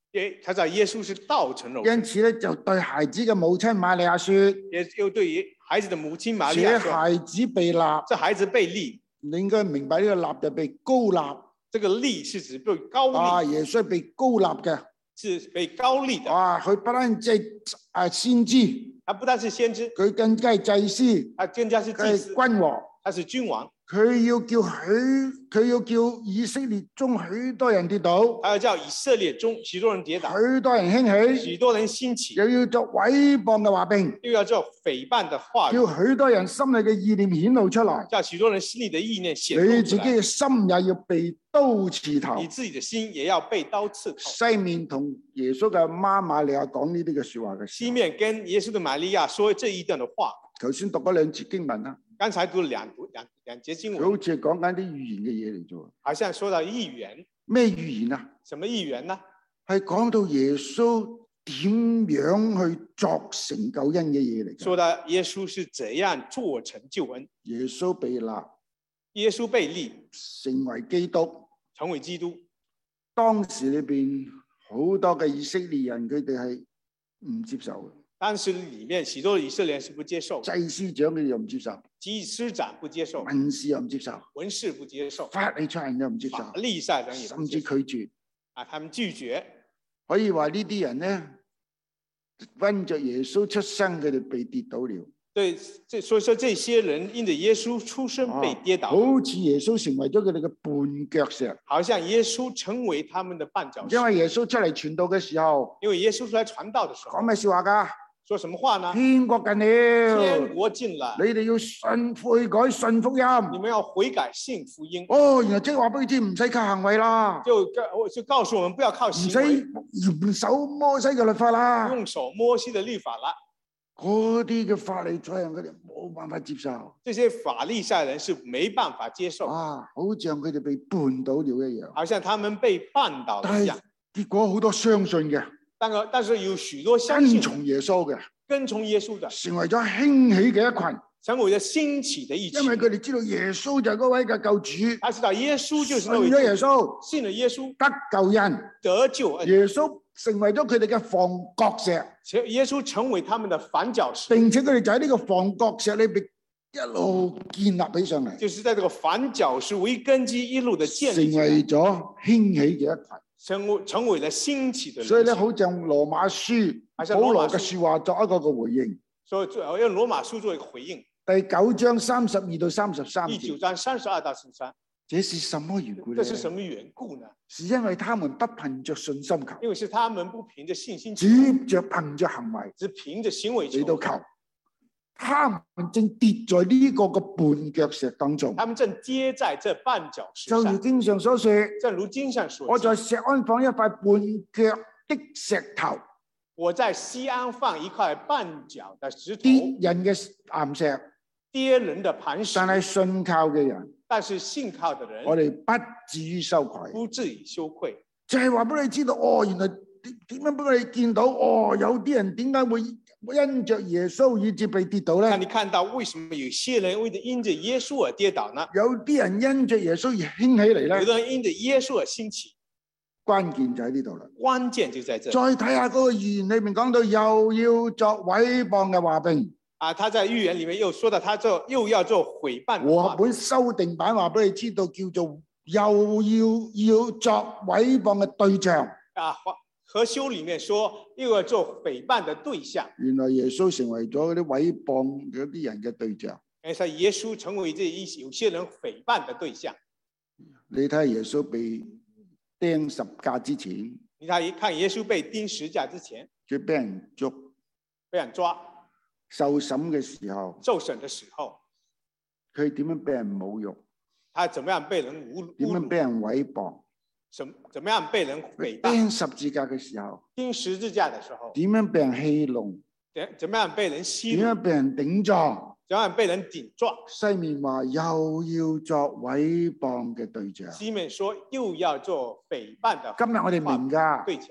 Speaker 1: 耶，他知道耶穌是道成肉身，
Speaker 2: 因此咧就對孩子嘅母親瑪利亞說：
Speaker 1: 也又對於孩子的母親瑪利
Speaker 2: 這
Speaker 1: 亞說，
Speaker 2: 孩子被立，
Speaker 1: 這孩子被立，
Speaker 2: 你應該明白呢個立就被高立。
Speaker 1: 這個立是指被高
Speaker 2: 啊，
Speaker 1: 立，
Speaker 2: 耶穌係被高立嘅。
Speaker 1: 是被高立的。
Speaker 2: 啊，佢不單止係啊先知，
Speaker 1: 他不但是先知，
Speaker 2: 佢更加係祭司，
Speaker 1: 他更加是
Speaker 2: 佢係
Speaker 1: 祭司，
Speaker 2: 君王。
Speaker 1: 他是君王，
Speaker 2: 佢要叫許，佢要叫以色列中許多人跌倒，
Speaker 1: 他要叫以色列中許多人跌倒，
Speaker 2: 許多人興起，
Speaker 1: 許多人興起，
Speaker 2: 又要作毀謗嘅話柄，
Speaker 1: 又要做誹謗的話語，
Speaker 2: 叫許多人心裏嘅意念顯露出來。
Speaker 1: 叫許多人心裏的意念顯
Speaker 2: 你
Speaker 1: 露出來，
Speaker 2: 自己嘅心也要被刀刺透。
Speaker 1: 你自己的心也要被刀刺透。
Speaker 2: 西面同耶穌嘅媽瑪利亞講呢啲嘅說話嘅時候，
Speaker 1: 西面跟耶穌的瑪利亞說這一段的話，
Speaker 2: 頭先讀嗰兩節經文啦，
Speaker 1: 剛才讀了兩讀兩兩節經
Speaker 2: 佢好
Speaker 1: 文，
Speaker 2: 似係講緊啲預言嘅嘢嚟啫。
Speaker 1: 好像說到預言，
Speaker 2: 咩預言啊？
Speaker 1: 什麼預言呢？
Speaker 2: 係講到耶穌點樣去作成救恩嘅嘢嚟嘅。
Speaker 1: 說到耶穌是怎樣做成救恩，
Speaker 2: 耶穌被立，
Speaker 1: 耶穌被立
Speaker 2: 成為基督。
Speaker 1: 成為基督，
Speaker 2: 當時裏邊好多嘅以色列人，佢哋係唔接受嘅。
Speaker 1: 當時裏面許多以色列人是不接受，
Speaker 2: 祭司長佢哋又唔接受，
Speaker 1: 祭司長不接受，
Speaker 2: 文士又唔接受，
Speaker 1: 文士不接受，
Speaker 2: 法利賽人又唔接受，
Speaker 1: 法利賽人也不
Speaker 2: 甚至
Speaker 1: 接受
Speaker 2: 拒絕。
Speaker 1: 啊，他們拒絕。
Speaker 2: 可以話呢啲人咧，因着耶穌出生，佢哋被跌倒了。
Speaker 1: 對，這所以說這些人因着耶穌出生被跌倒，
Speaker 2: 好似耶穌成為咗佢哋嘅絆腳石。
Speaker 1: 好像耶穌成為他們的絆腳石。
Speaker 2: 因為耶穌出嚟傳道嘅時候，
Speaker 1: 因為耶穌出來傳道的時候，
Speaker 2: 講咩說話噶？
Speaker 1: 說什麼話呢？
Speaker 2: 天國近了，
Speaker 1: 天國近了，
Speaker 2: 你哋要信悔改，信福音。
Speaker 1: 你們要悔改信福音。
Speaker 2: 哦，原來即係話俾你知，唔使靠行為啦，
Speaker 1: 就告就告訴我們不要靠
Speaker 2: 唔
Speaker 1: 行
Speaker 2: 使
Speaker 1: 為，
Speaker 2: 嚴守摩西嘅律法啦。
Speaker 1: 用手摩西的律法了。
Speaker 2: 嗰啲嘅法利賽人，佢哋冇辦法接受。
Speaker 1: 這些法利賽人是沒辦法接受，
Speaker 2: 啊，好像佢哋被絆倒了一樣。
Speaker 1: 好像他們被絆倒了
Speaker 2: 但係
Speaker 1: 一樣。
Speaker 2: 結果好多相信嘅，
Speaker 1: 但個但是有許多相
Speaker 2: 跟
Speaker 1: 信
Speaker 2: 從耶穌嘅，
Speaker 1: 跟從耶穌的，
Speaker 2: 成為咗興起嘅一群。
Speaker 1: 成為了興起的一群。
Speaker 2: 因為佢哋知道耶穌就係嗰位嘅救主，
Speaker 1: 他知道耶穌就是
Speaker 2: 信
Speaker 1: 那位
Speaker 2: 咗耶穌
Speaker 1: 信了耶穌
Speaker 2: 得救恩，
Speaker 1: 得救恩，
Speaker 2: 耶穌成為咗佢哋嘅房角石，
Speaker 1: 耶穌成為他們的絆腳石，
Speaker 2: 並且佢哋就喺呢個房角石裏邊一路建立起上嚟，
Speaker 1: 就是在這個絆腳石為根基一路的建立起來，
Speaker 2: 成為咗興起嘅一群。
Speaker 1: 成為成為了興起的人。
Speaker 2: 所以咧，好像羅馬書保羅嘅說話作一個嘅回應。
Speaker 1: 所以我用羅馬書做一個回應。
Speaker 2: 第九章三十二到三十三
Speaker 1: 第九
Speaker 2: 節，
Speaker 1: 章三十二到三十三，
Speaker 2: 這是什麼緣故呢？
Speaker 1: 這是什麼緣故呢？
Speaker 2: 是因為他們不憑着信心求，
Speaker 1: 因為是他們不憑着信心求，
Speaker 2: 只着憑着行為
Speaker 1: 只憑着行為
Speaker 2: 嚟到求。他們正跌在呢個嘅絆腳石當中。
Speaker 1: 他們正跌在這絆腳石
Speaker 2: 就如
Speaker 1: 上。
Speaker 2: 經上所說，
Speaker 1: 正如經上所
Speaker 2: 我在石安放一塊絆腳的石頭，
Speaker 1: 我在西安放一塊絆腳的石頭，
Speaker 2: 跌人嘅岩石，
Speaker 1: 跌人的磐石。
Speaker 2: 但係信靠嘅人，
Speaker 1: 但是信靠的人，
Speaker 2: 我哋不至於羞愧。
Speaker 1: 不至於羞愧。
Speaker 2: 就係話俾你知道，哦，原來點點樣俾我哋見到，哦，有啲人點解會因着耶穌以致被跌倒咧？
Speaker 1: 那你看到為什麼有些人為咗因着耶穌而跌倒呢？
Speaker 2: 有啲人因着耶穌而興起嚟咧？
Speaker 1: 有的人因着耶穌而興起，
Speaker 2: 關鍵就喺呢度啦。
Speaker 1: 關鍵就在這。
Speaker 2: 再睇下嗰個預言裏面講到，又要作毀謗嘅話柄。
Speaker 1: 啊，他在預言裡面又說到，他做又要做毀謗。
Speaker 2: 和合本修訂版話俾你知道，叫做又要要作毀謗嘅對象。
Speaker 1: 啊，和修裡面說又要做誹謗的對象。
Speaker 2: 原來耶穌成為咗嗰啲毀謗嗰啲人嘅對象。
Speaker 1: 誒，所以耶穌成為這一有些人誹謗的對象。
Speaker 2: 你睇下耶穌被釘十架之前，
Speaker 1: 你睇一看耶穌被釘十架之前，
Speaker 2: 佢俾人捉，
Speaker 1: 被人抓，
Speaker 2: 受審嘅時候，
Speaker 1: 受審的時候，
Speaker 2: 佢點樣俾人侮辱？
Speaker 1: 他怎麼樣被人侮辱？
Speaker 2: 點樣俾人毀謗？
Speaker 1: 怎怎麼樣被人誹謗？
Speaker 2: 釘十字架嘅時候，
Speaker 1: 釘十字架的時候，
Speaker 2: 點樣俾人戲弄？
Speaker 1: 怎怎麼樣被人欺
Speaker 2: 點樣
Speaker 1: 辱？
Speaker 2: 俾人頂撞？
Speaker 1: 怎麼樣被人頂撞？
Speaker 2: 西面話又要作毀謗嘅對象。
Speaker 1: 西面說又要做誹謗的。
Speaker 2: 今日我哋明㗎，
Speaker 1: 對象。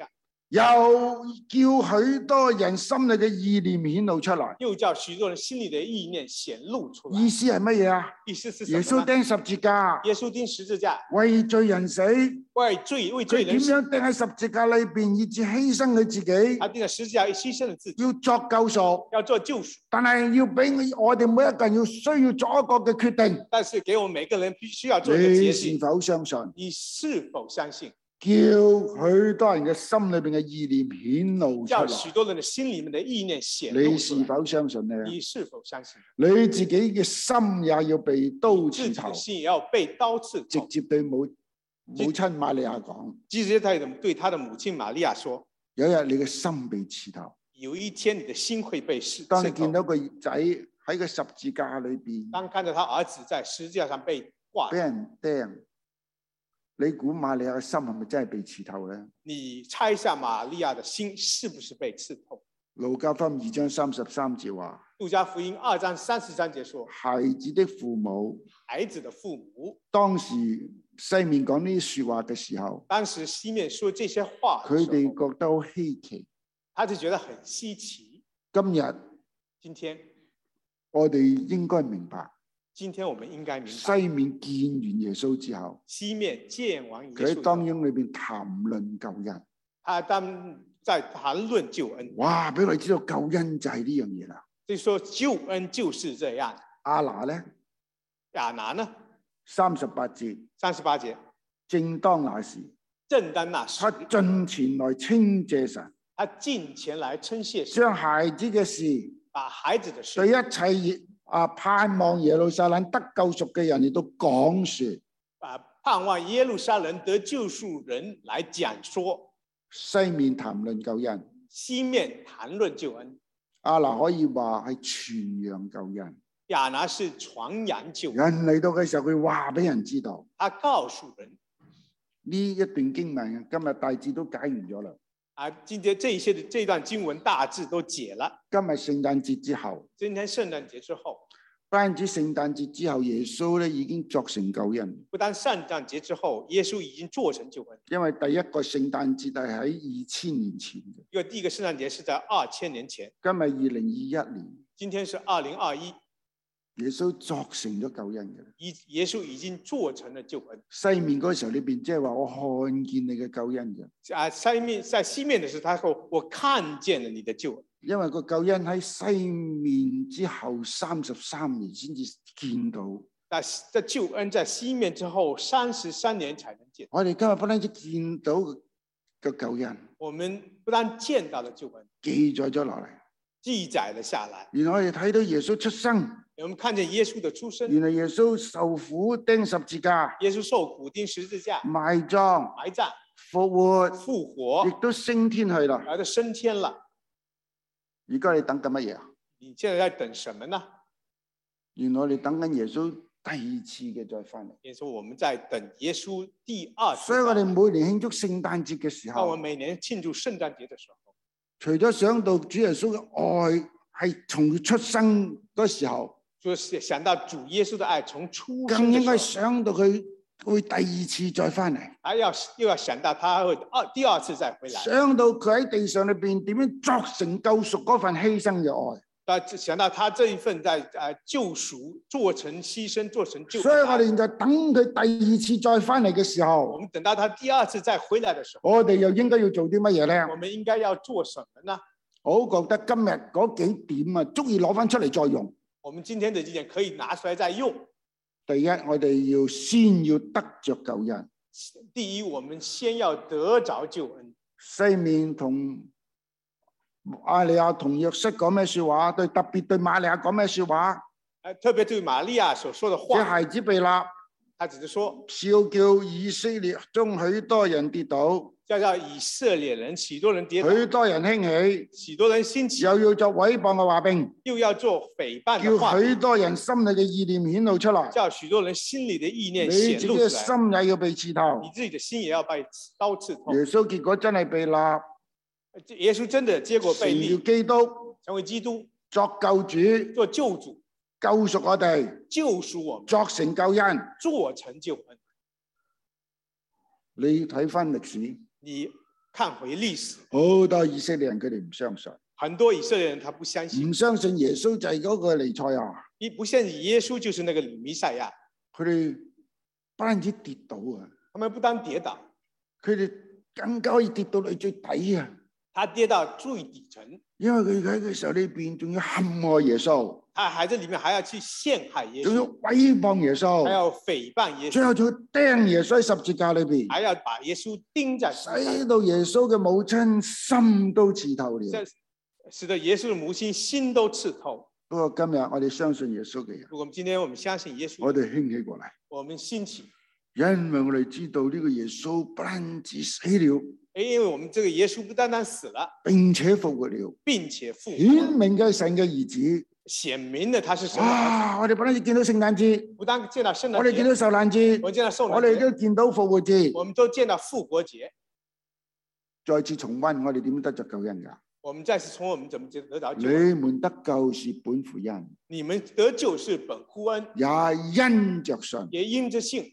Speaker 2: 又叫許多人心裏嘅意念顯露出來。
Speaker 1: 又叫許多人心裏的意念顯露出來。
Speaker 2: 意思係乜嘢啊？
Speaker 1: 意思是
Speaker 2: 耶穌釘十字架，
Speaker 1: 耶穌釘十字架，
Speaker 2: 為罪人死，
Speaker 1: 為罪為罪
Speaker 2: 佢點
Speaker 1: 人死。
Speaker 2: 樣釘喺十字架裏邊，以致犧牲佢自己，
Speaker 1: 他釘在十字架，犧牲了自己，
Speaker 2: 要作救贖，
Speaker 1: 要做救贖。
Speaker 2: 但係要俾我哋每一個人要需要做一個嘅決定。
Speaker 1: 但是給我們每個人必須要做一個決
Speaker 2: 你是
Speaker 1: 定。
Speaker 2: 否相信？
Speaker 1: 你是否相信？
Speaker 2: 叫許多人嘅心裏邊嘅意念顯露出
Speaker 1: 叫
Speaker 2: 來。
Speaker 1: 許多人的心裏面的意念顯露
Speaker 2: 你
Speaker 1: 出來。
Speaker 2: 是否相信呢？
Speaker 1: 你是否相信？
Speaker 2: 你自己嘅心也要被刀刺頭
Speaker 1: 自己的。心也要被刀刺
Speaker 2: 直
Speaker 1: 頭。
Speaker 2: 接對母母親瑪利亞講：
Speaker 1: 直接他對他的母親瑪利亞說：
Speaker 2: 有一日你嘅心被刺透，
Speaker 1: 有一天你的心會被刺
Speaker 2: 當你見
Speaker 1: 透。
Speaker 2: 到個仔喺個十字架裏邊
Speaker 1: 當看到他兒子在十字架上被掛
Speaker 2: 俾，人釘，你估瑪利亞嘅心係咪真係被刺透咧？
Speaker 1: 你猜一下瑪利亞的心是不是被刺透？
Speaker 2: 路加福音二章三十三節話：
Speaker 1: 路加福音二章三十三節說：
Speaker 2: 孩子的父母，
Speaker 1: 孩子的父母，
Speaker 2: 當時西面講呢啲說話嘅時候，
Speaker 1: 當時西面說這些話的
Speaker 2: 佢
Speaker 1: 時候，
Speaker 2: 哋覺得好稀奇。
Speaker 1: 他就覺得很稀奇。
Speaker 2: 今日
Speaker 1: 今天，
Speaker 2: 我哋應該明白，
Speaker 1: 今天我們應該明白，
Speaker 2: 西面見完耶穌之後，
Speaker 1: 西面見完耶
Speaker 2: 佢喺
Speaker 1: 穌，
Speaker 2: 當中裏邊談論救恩。
Speaker 1: 他當在談論救恩。
Speaker 2: 哇！俾我哋知道救恩就係呢樣嘢啦。
Speaker 1: 所以說救恩就是這樣。
Speaker 2: 亞拿咧，
Speaker 1: 亞拿呢？
Speaker 2: 三十八節，
Speaker 1: 三十八節，
Speaker 2: 正當那時，
Speaker 1: 正當那時
Speaker 2: 他，進前來稱謝神，
Speaker 1: 他進前來稱謝神，
Speaker 2: 將孩子嘅事，
Speaker 1: 把孩子的事
Speaker 2: 對一切啊盼望耶路撒冷得救贖嘅人，亦都講說。
Speaker 1: 啊，盼望耶路撒冷得救贖人來講說。
Speaker 2: 西面談論救恩，
Speaker 1: 西面談論救恩。
Speaker 2: 亞拿可以話係傳揚救恩。
Speaker 1: 亞拿是傳揚救恩，
Speaker 2: 人嚟到嘅時候，佢話俾人知道。
Speaker 1: 他告訴人。
Speaker 2: 呢一段經文今日大致都解完咗啦。
Speaker 1: 啊，今天這一些的這段經文大致都解了。
Speaker 2: 今日聖誕節之後，
Speaker 1: 今天聖誕節之後，
Speaker 2: 不單止聖誕節之後，耶穌咧已經作成救恩。
Speaker 1: 不但聖誕節之後，耶穌已經做成救恩。
Speaker 2: 因為第一個聖誕節係喺二千年前嘅，
Speaker 1: 因為第一個聖誕節是在二千年前，
Speaker 2: 今日二零二一年，
Speaker 1: 今天是二零二一，
Speaker 2: 耶穌作成咗救恩嘅。
Speaker 1: 耶耶穌已經做成了救恩。
Speaker 2: 西面嗰個時候裏邊，即係話我看見你嘅救恩嘅。
Speaker 1: 啊，西面在西面的時候，他說我看見了你的救恩。
Speaker 2: 因為個救恩喺西面之後三十三年先至見到。
Speaker 1: 但這救恩在西面之後三十三年才能見。
Speaker 2: 我哋今日不單止見到個救恩，
Speaker 1: 我們不但見到了救恩，
Speaker 2: 記載咗落嚟，
Speaker 1: 記載了下來。
Speaker 2: 原來我哋睇到耶穌出生，
Speaker 1: 我們看見耶穌的出生，
Speaker 2: 原來耶穌受苦釘十字架，
Speaker 1: 耶穌受苦釘十字架，
Speaker 2: 埋葬、
Speaker 1: 埋葬、
Speaker 2: 復活、
Speaker 1: 復活，
Speaker 2: 亦都升天去啦。
Speaker 1: 然後升天了。
Speaker 2: 而家你等緊乜嘢啊？
Speaker 1: 你現在在等什麼呢？
Speaker 2: 原來你等緊耶穌第二次嘅再翻嚟。
Speaker 1: 也就是我們在等耶穌第二次。
Speaker 2: 所以我哋每年慶祝聖誕節嘅時候，
Speaker 1: 當我們每年慶祝聖誕節的時候，
Speaker 2: 除咗想到主耶穌嘅愛係從出生嗰時候，
Speaker 1: 就是想到主耶穌的愛從出
Speaker 2: 更
Speaker 1: 生的
Speaker 2: 應該
Speaker 1: 時候，
Speaker 2: 想到佢會第二次再翻嚟，
Speaker 1: 還要又要想到他會二第二次再回來，
Speaker 2: 想到佢喺地上裏邊點樣作成救贖嗰份犧牲嘅愛。
Speaker 1: 但想到他這一份在誒救贖做成犧牲做成救贖，
Speaker 2: 所以我哋現在等佢第二次再翻嚟嘅時
Speaker 1: 我
Speaker 2: 候，
Speaker 1: 們等到他第二次再回來的時候，
Speaker 2: 我哋又應該要做啲乜嘢咧？
Speaker 1: 我們應該要做什麼呢？
Speaker 2: 我覺得今日嗰幾點啊，足以攞翻出嚟再用。
Speaker 1: 我們今天的幾點可以拿出來再用。
Speaker 2: 第一，我哋要先要得着救恩。
Speaker 1: 第一，我們先要得着救恩。
Speaker 2: 西面同亞利亞同約瑟講咩說話？對，特別對瑪利亞講咩說話？
Speaker 1: 誒，特別對瑪利亞所說的
Speaker 2: 這
Speaker 1: 話，
Speaker 2: 孩子被立，
Speaker 1: 他只是說，
Speaker 2: 是要叫以色列中許多人跌倒，
Speaker 1: 叫叫以色列人，許多人跌倒，
Speaker 2: 許多人興起，
Speaker 1: 許多人興起，
Speaker 2: 又要作毀謗嘅話柄，
Speaker 1: 又要做誹謗的話，
Speaker 2: 叫許多人心裏嘅意念顯露出來。
Speaker 1: 叫許多人心裏的意念
Speaker 2: 你自己嘅
Speaker 1: 顯露出來，
Speaker 2: 心也要被刺透。
Speaker 1: 你自己的心也要被刀刺透。
Speaker 2: 耶穌結果真係被立，
Speaker 1: 耶穌真的結果被
Speaker 2: 成了
Speaker 1: 立，
Speaker 2: 基督，
Speaker 1: 成為基督，
Speaker 2: 作救主，
Speaker 1: 做救主，
Speaker 2: 救贖我哋，
Speaker 1: 救贖我們，
Speaker 2: 作成救恩。
Speaker 1: 做成救恩。
Speaker 2: 你睇翻歷史，
Speaker 1: 你看回歷史，
Speaker 2: 好多以色列人佢哋唔相信，
Speaker 1: 很多以色列人他不相信，
Speaker 2: 唔相信耶穌就係嗰個彌賽亞，
Speaker 1: 一不相信耶穌就是那個彌賽亞，
Speaker 2: 佢哋不單止跌倒啊，
Speaker 1: 他們不單跌倒，
Speaker 2: 佢哋更加可以跌到去最底啊！
Speaker 1: 他跌到最底層，
Speaker 2: 因為佢喺佢手裏邊仲要陷害耶穌，
Speaker 1: 他還在裡面還要去陷害耶
Speaker 2: 仲要
Speaker 1: 穌，
Speaker 2: 毀謗耶穌，
Speaker 1: 還要誹謗耶穌，
Speaker 2: 最後仲要釘耶穌喺十字架裏邊，
Speaker 1: 還要把耶穌釘在十字架，
Speaker 2: 使到耶穌嘅母親心都刺透了。
Speaker 1: 使得耶穌的母親心都刺透。
Speaker 2: 不過今日我哋相信耶穌嘅人，
Speaker 1: 如果我們今天我們相信耶穌，
Speaker 2: 我哋興起過嚟，
Speaker 1: 我們興起，
Speaker 2: 因為我哋知道呢個耶穌不單止死了，
Speaker 1: 因為我們這個耶穌不單單死了，
Speaker 2: 並且復活了，
Speaker 1: 並且復活，
Speaker 2: 顯明嘅神嘅兒子。
Speaker 1: 顯明的他是神的兒子。
Speaker 2: 哇！我哋不單止見到聖誕節，
Speaker 1: 不單見到聖誕節，
Speaker 2: 我哋見到受難節，
Speaker 1: 我見到受難節，
Speaker 2: 我哋都見到復活節，
Speaker 1: 我們都見到復活節。
Speaker 2: 再次重溫我哋點得着救恩㗎？
Speaker 1: 我們再次從我們怎麼得到救
Speaker 2: 你
Speaker 1: 恩？
Speaker 2: 們得救是本乎恩，
Speaker 1: 你們得救是本乎恩，
Speaker 2: 也因着信，
Speaker 1: 也因着信，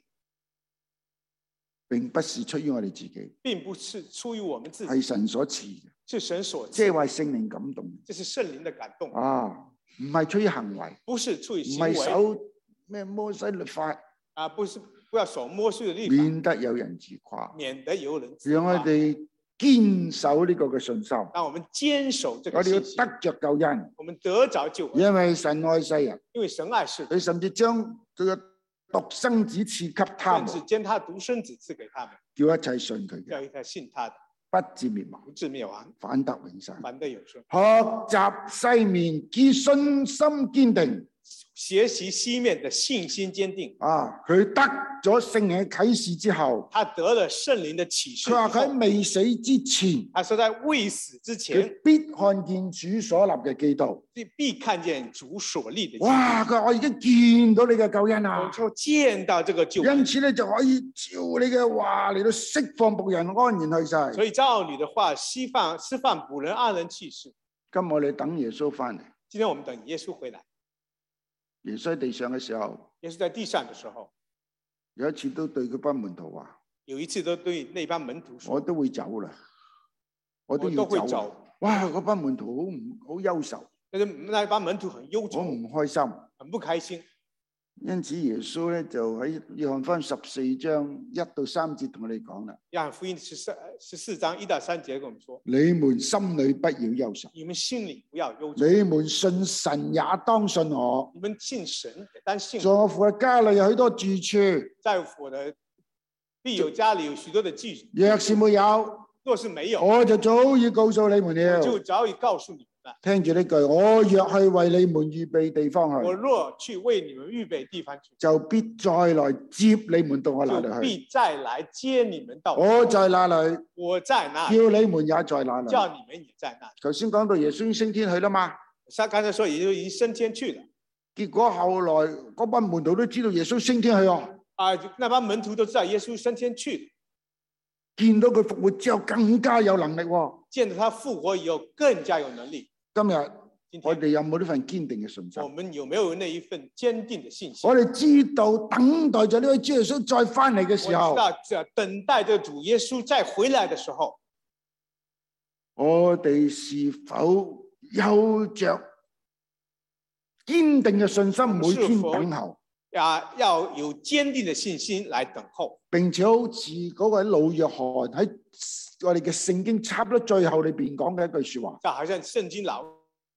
Speaker 2: 並不是出於我哋自己，
Speaker 1: 並不是出於我們自己，
Speaker 2: 係神所賜嘅，
Speaker 1: 是神所
Speaker 2: 即係
Speaker 1: 賜，
Speaker 2: 話聖靈感動
Speaker 1: 這是聖靈的感動，
Speaker 2: 啊，唔係出於行為，
Speaker 1: 不是出於
Speaker 2: 唔
Speaker 1: 行為
Speaker 2: 係守咩摩西律法，
Speaker 1: 啊，不是不要守摩西的律法，
Speaker 2: 免得有人自誇，
Speaker 1: 免得有人自
Speaker 2: 讓我
Speaker 1: 誇。
Speaker 2: 哋堅守呢個嘅信心，
Speaker 1: 讓我們堅守這個
Speaker 2: 我哋要
Speaker 1: 信心，
Speaker 2: 得着救恩，
Speaker 1: 我們得着救恩，
Speaker 2: 因為神愛世人，
Speaker 1: 因為神愛世人，
Speaker 2: 佢甚至將佢嘅獨生子賜給他們，
Speaker 1: 甚至將他獨生子賜給他們，
Speaker 2: 叫一切信佢嘅
Speaker 1: 叫一切信他的
Speaker 2: 不至滅亡，
Speaker 1: 不至滅亡，
Speaker 2: 反得永生。
Speaker 1: 反得永生。
Speaker 2: 學習西面，以信心堅定。
Speaker 1: 學習西面的信心堅定
Speaker 2: 啊！佢得咗聖靈嘅啟示之後，
Speaker 1: 他得了聖靈的啟示。
Speaker 2: 佢話佢喺未死之前，
Speaker 1: 他說在未死之前，
Speaker 2: 佢必看見主所立嘅基督。
Speaker 1: 必必看見主所立的基督。
Speaker 2: 哇！佢話我已經見到你嘅救恩
Speaker 1: 我
Speaker 2: 啊！
Speaker 1: 就見到這個救恩，
Speaker 2: 因此咧就可以照你嘅話嚟到釋放僕人安然去世。
Speaker 1: 所以照你的話釋放釋放僕人安然去世。
Speaker 2: 今我哋等耶穌翻嚟，
Speaker 1: 今天我們等耶穌回來。
Speaker 2: 耶穌喺地上嘅時候，
Speaker 1: 耶穌在地上的時候，
Speaker 2: 有一次都對佢班門徒話：
Speaker 1: 有一次都對那班門徒說：
Speaker 2: 我都會走啦，我都
Speaker 1: 我
Speaker 2: 要走。
Speaker 1: 都會走。
Speaker 2: 哇！嗰班門徒好唔好憂愁，
Speaker 1: 但是那班門徒很憂愁，
Speaker 2: 好唔開心。
Speaker 1: 很不開心。
Speaker 2: 因此耶穌咧就喺約翰福音十四章一到三節同我哋講啦：
Speaker 1: 約翰福音十四十四章一到三節跟我們說：
Speaker 2: 你們心裏不要憂愁，
Speaker 1: 你們心裏不要憂愁。
Speaker 2: 你們信神也當信我。
Speaker 1: 你們信神，但信
Speaker 2: 在我父嘅家裏有許多住處，
Speaker 1: 在我的必有家裏有許多的住處。
Speaker 2: 若是沒有，
Speaker 1: 若是沒有，
Speaker 2: 我就早已告訴你們了。
Speaker 1: 就早已告訴你們了。
Speaker 2: 聽住呢句，我若去為你們預備地方
Speaker 1: 我
Speaker 2: 去，
Speaker 1: 若去為你們預備地方去，
Speaker 2: 就必再來接你們到我那
Speaker 1: 就
Speaker 2: 裏去。
Speaker 1: 必再來接你們到
Speaker 2: 我在那裏，
Speaker 1: 我在那裏，
Speaker 2: 叫你們也在那裏。
Speaker 1: 叫你們也在那裏。
Speaker 2: 頭先講到耶穌已經升天去啦嘛，
Speaker 1: 他剛才說也就已經升天去了。
Speaker 2: 結果後來嗰班門徒都知道耶穌升天去哦。
Speaker 1: 啊，那班門徒都知道耶穌升天去了，
Speaker 2: 見到佢復活之後更加有能力喎。
Speaker 1: 見到他復活以後更加有能力。
Speaker 2: 今日
Speaker 1: 今天
Speaker 2: 我哋有冇呢份堅定嘅信心
Speaker 1: 我？們有沒有那一份堅定的信心？
Speaker 2: 我哋知道等待着呢位主耶穌再翻嚟嘅時候
Speaker 1: 我知，道這等待着主耶穌再回來的時候，
Speaker 2: 我哋是否有着堅定嘅信心，每天等候，
Speaker 1: 啊，要有堅定的信心來等候，
Speaker 2: 並且好似嗰位老約翰喺我哋嘅聖經差唔多最後裏邊講嘅一句說話，
Speaker 1: 就好像聖經老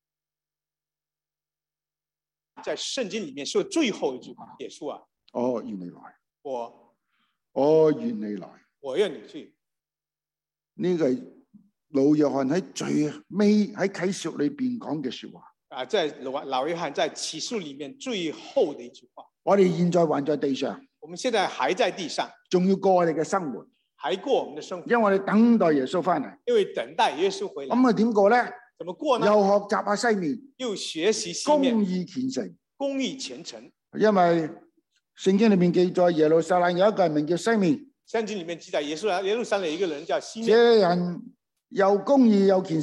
Speaker 1: 在聖經裏面說最後一句話，耶穌啊，
Speaker 2: 我願你來，
Speaker 1: 我
Speaker 2: 我願你來。
Speaker 1: 我願你去。
Speaker 2: 呢個係老約翰喺最尾喺啟示錄裏邊講嘅說話。
Speaker 1: 啊，在老老約翰在啟示裏面最後的一句話。
Speaker 2: 我哋現在還在地上，
Speaker 1: 我們現在還在地上，
Speaker 2: 仲要過我哋嘅生活，
Speaker 1: 還過我們的生活，
Speaker 2: 因為我哋等待耶穌翻嚟。
Speaker 1: 因為等待耶穌回來。
Speaker 2: 咁啊點過咧？
Speaker 1: 怎麼過呢？
Speaker 2: 又學習下西面，
Speaker 1: 又學習西
Speaker 2: 公
Speaker 1: 面，
Speaker 2: 義虔誠。
Speaker 1: 公義虔誠。
Speaker 2: 因為聖經裏面記載耶路撒冷有一個人名叫西面，
Speaker 1: 聖經裏面記載耶穌耶路撒冷有一個人叫西面，
Speaker 2: 這人又公義又虔誠。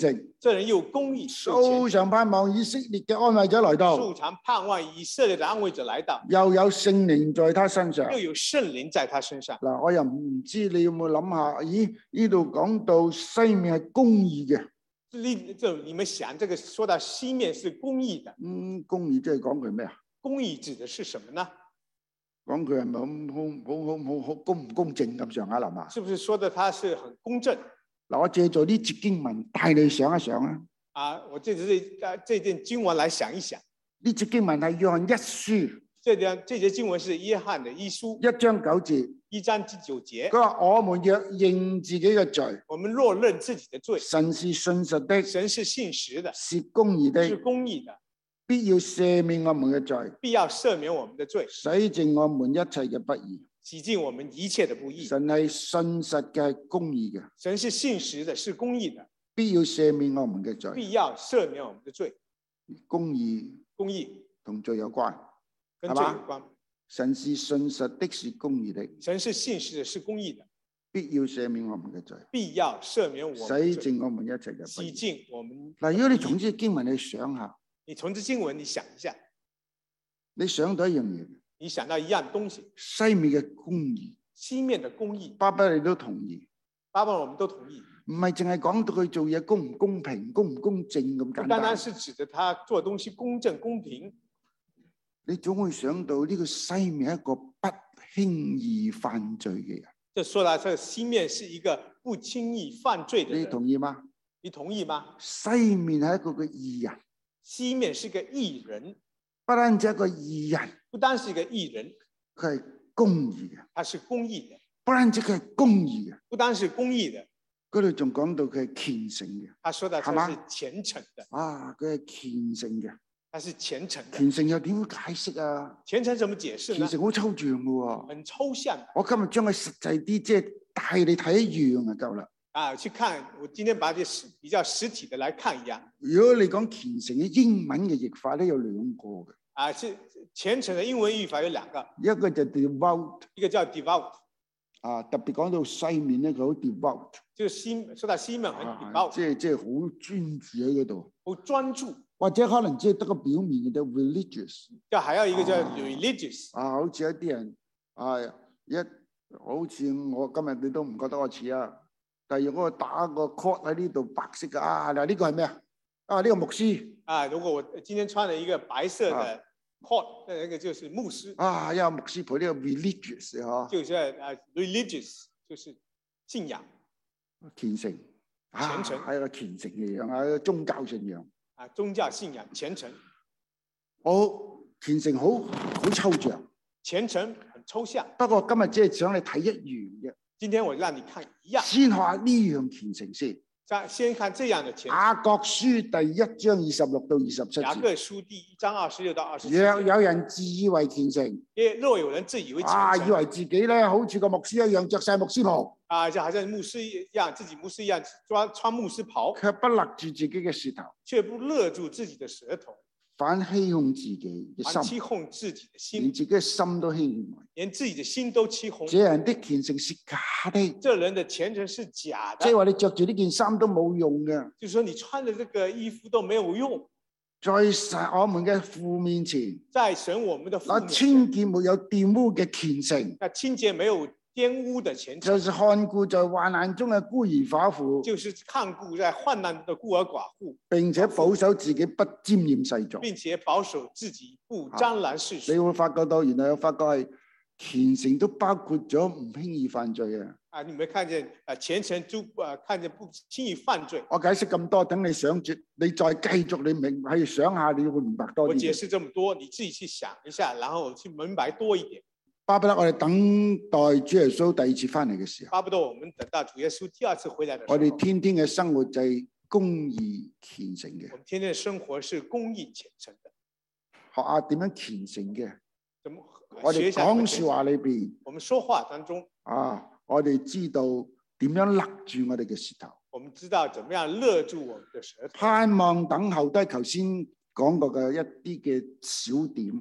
Speaker 1: 這人又公義又
Speaker 2: 素常盼望以色列嘅安慰者來到，
Speaker 1: 素常盼望以色列的安慰者來到，
Speaker 2: 又有聖靈在他身上。
Speaker 1: 又有聖靈在他身上。
Speaker 2: 嗱，我又唔知你有冇諗下，咦？呢度講到西面係公義嘅，
Speaker 1: 你就你們想，這個說到西面是公義的，
Speaker 2: 嗯，公義即係講佢咩啊？
Speaker 1: 公義指的是什麼呢？
Speaker 2: 講佢係咪好好好好好公唔公正咁上下啦嘛？
Speaker 1: 是不是說的他是很公正？
Speaker 2: 嗱，我借助呢節經文帶你想一想啊。
Speaker 1: 啊，我借着這這段經文來想一想。
Speaker 2: 呢節經文係約翰一書，
Speaker 1: 這段這節經文是約翰的一書
Speaker 2: 一章九節，
Speaker 1: 一章九節。
Speaker 2: 佢話：我們若認自己嘅罪，
Speaker 1: 我們若認自己的罪，
Speaker 2: 神是信實的，
Speaker 1: 神是信實的，
Speaker 2: 是公義的，
Speaker 1: 是公義的，
Speaker 2: 必要赦免我們嘅罪，
Speaker 1: 必要赦免我們的罪，
Speaker 2: 洗淨我們一切嘅不義。
Speaker 1: 洗淨我們一切的不義。
Speaker 2: 神係信實嘅，係公義嘅，
Speaker 1: 神是信實的，是公義的，
Speaker 2: 必要赦免我們嘅罪。
Speaker 1: 必要赦免我們的罪。
Speaker 2: 公義
Speaker 1: 公義
Speaker 2: 同罪有關，
Speaker 1: 跟罪有關。
Speaker 2: 神是信實的，是公義的。
Speaker 1: 神是信實的，是公義的，
Speaker 2: 必要赦免我們嘅罪，
Speaker 1: 必要赦免我們的罪，
Speaker 2: 洗淨我們一切嘅不
Speaker 1: 洗
Speaker 2: 義。
Speaker 1: 淨我們。
Speaker 2: 嗱，如果你從呢啲經文你想下，
Speaker 1: 你從這經文你想一下，
Speaker 2: 你想到一樣嘢，
Speaker 1: 你想到一樣東西，
Speaker 2: 西面嘅公義。
Speaker 1: 西面的公義，
Speaker 2: 巴巴你都同意，
Speaker 1: 巴巴我們都同意，
Speaker 2: 唔係淨係講到佢做嘢公唔公平、公唔公正咁簡單。
Speaker 1: 單單是指着他做東西公正公平，
Speaker 2: 你總會想到呢個西面係一個不輕易犯罪嘅人。
Speaker 1: 就說到這個西面是一個不輕易犯罪的人，
Speaker 2: 你同意嗎？
Speaker 1: 你同意嗎？
Speaker 2: 西面係一個嘅義人，
Speaker 1: 西面是個義人，
Speaker 2: 不單止一個義人，
Speaker 1: 不單是一個義人，
Speaker 2: 佢係公義嘅，
Speaker 1: 他是公義的，
Speaker 2: 不單止佢係公義嘅，
Speaker 1: 不單是公義的，
Speaker 2: 嗰度仲講到佢係虔誠嘅。
Speaker 1: 他說到他是虔誠的，
Speaker 2: 啊，佢係虔誠嘅，
Speaker 1: 他是虔誠的。
Speaker 2: 虔誠又點解釋啊？
Speaker 1: 虔誠怎麼解釋呢？
Speaker 2: 虔誠好抽象嘅喎，
Speaker 1: 很抽象的。
Speaker 2: 我今日將佢實際啲，即係帶你睇一樣就夠啦。
Speaker 1: 啊，去看，我今天把啲實比較實體的來看一樣。
Speaker 2: 如果你講虔誠嘅英文嘅譯法咧，有兩個嘅。
Speaker 1: 啊，是虔誠的英文語法有兩個，
Speaker 2: 一個就 devout，
Speaker 1: 一個叫 devout。
Speaker 2: 啊，特別講到西面咧，佢好 devout，
Speaker 1: 就西，說到西面很 devout，
Speaker 2: 即係即係好專注喺嗰度，
Speaker 1: 好專注。
Speaker 2: 或者可能只係得個表面嘅啫 religious。
Speaker 1: 就還有一個叫 religious。
Speaker 2: 啊，好似一啲人啊，一好似我今日你都唔覺得我似啊，但係如果我打個 coat 喺呢度白色嘅啊，嗱呢個係咩啊？啊呢個牧師。啊，
Speaker 1: 如果我今天穿了一個白色的 coat，那那個就是牧師。
Speaker 2: 啊，因為牧師陪呢個 religious 嗬，
Speaker 1: 就是啊 religious 就是信仰，
Speaker 2: 虔誠，
Speaker 1: 虔誠
Speaker 2: 係一個虔誠嘅樣啊，宗教信仰
Speaker 1: 啊，宗教信仰虔誠。
Speaker 2: 好，虔誠好好抽象，
Speaker 1: 虔誠很抽象。
Speaker 2: 不過今日只係想你睇一樣嘅。
Speaker 1: 今天我讓你看一樣。
Speaker 2: 先學下呢樣虔誠先。
Speaker 1: 先看這樣的虔誠。
Speaker 2: 雅各書第一章二十六到二十七節。
Speaker 1: 雅各書第一章二十六到二十七。
Speaker 2: 若有人自以為虔誠，
Speaker 1: 若有人自以為虔誠，
Speaker 2: 啊，以為自己咧好似個牧師一樣着晒牧師袍，
Speaker 1: 啊，就好像牧師一樣，自己牧師一樣穿穿牧師袍，
Speaker 2: 卻不勒住自己嘅舌頭，
Speaker 1: 卻不勒住自己的舌頭，
Speaker 2: 反欺哄自己嘅心，
Speaker 1: 欺哄自己的心，
Speaker 2: 連自己嘅心都欺哄，
Speaker 1: 連自己的心都欺哄。
Speaker 2: 這人的虔誠是假的，
Speaker 1: 這人的虔誠是假的，
Speaker 2: 即係話你着住呢件衫都冇用嘅，
Speaker 1: 就是說你穿的這個衣服都沒有用。
Speaker 2: 在神我們嘅父面前，
Speaker 1: 在神我們的父面前，
Speaker 2: 那清潔沒有玷污嘅虔誠，
Speaker 1: 那清潔沒有玷污的虔誠，
Speaker 2: 就是看顧在患難中嘅孤兒寡婦，
Speaker 1: 就是看顧在患難的孤兒寡婦，
Speaker 2: 並且保守自己不沾染世俗，
Speaker 1: 並且保守自己不沾染世俗。
Speaker 2: 你會發覺到，原來我發覺係虔誠都包括咗唔輕易犯罪啊！
Speaker 1: 啊，你沒看見啊？虔誠都啊，看見不輕易犯罪。
Speaker 2: 我解釋咁多，等你想住，你再繼續你明係想下，你會明白多啲。
Speaker 1: 我解釋這麼多，你自己去想一下，然後去明白多一點。
Speaker 2: 巴不得我哋等待主耶穌第二次翻嚟嘅時候，
Speaker 1: 巴不得我們等到主耶穌第二次回來嘅時候，
Speaker 2: 我哋天天嘅生活就係公義虔誠嘅。
Speaker 1: 我們天天嘅生活是公義虔誠嘅。
Speaker 2: 學下點樣虔誠嘅？
Speaker 1: 怎麼
Speaker 2: 我哋講說話裏邊，
Speaker 1: 我們說話當中
Speaker 2: 啊，我哋知道點樣勒住我哋嘅舌頭。
Speaker 1: 我們知道怎麼樣勒住我們嘅舌頭。
Speaker 2: 盼望等候都係頭先講過嘅一啲嘅小點。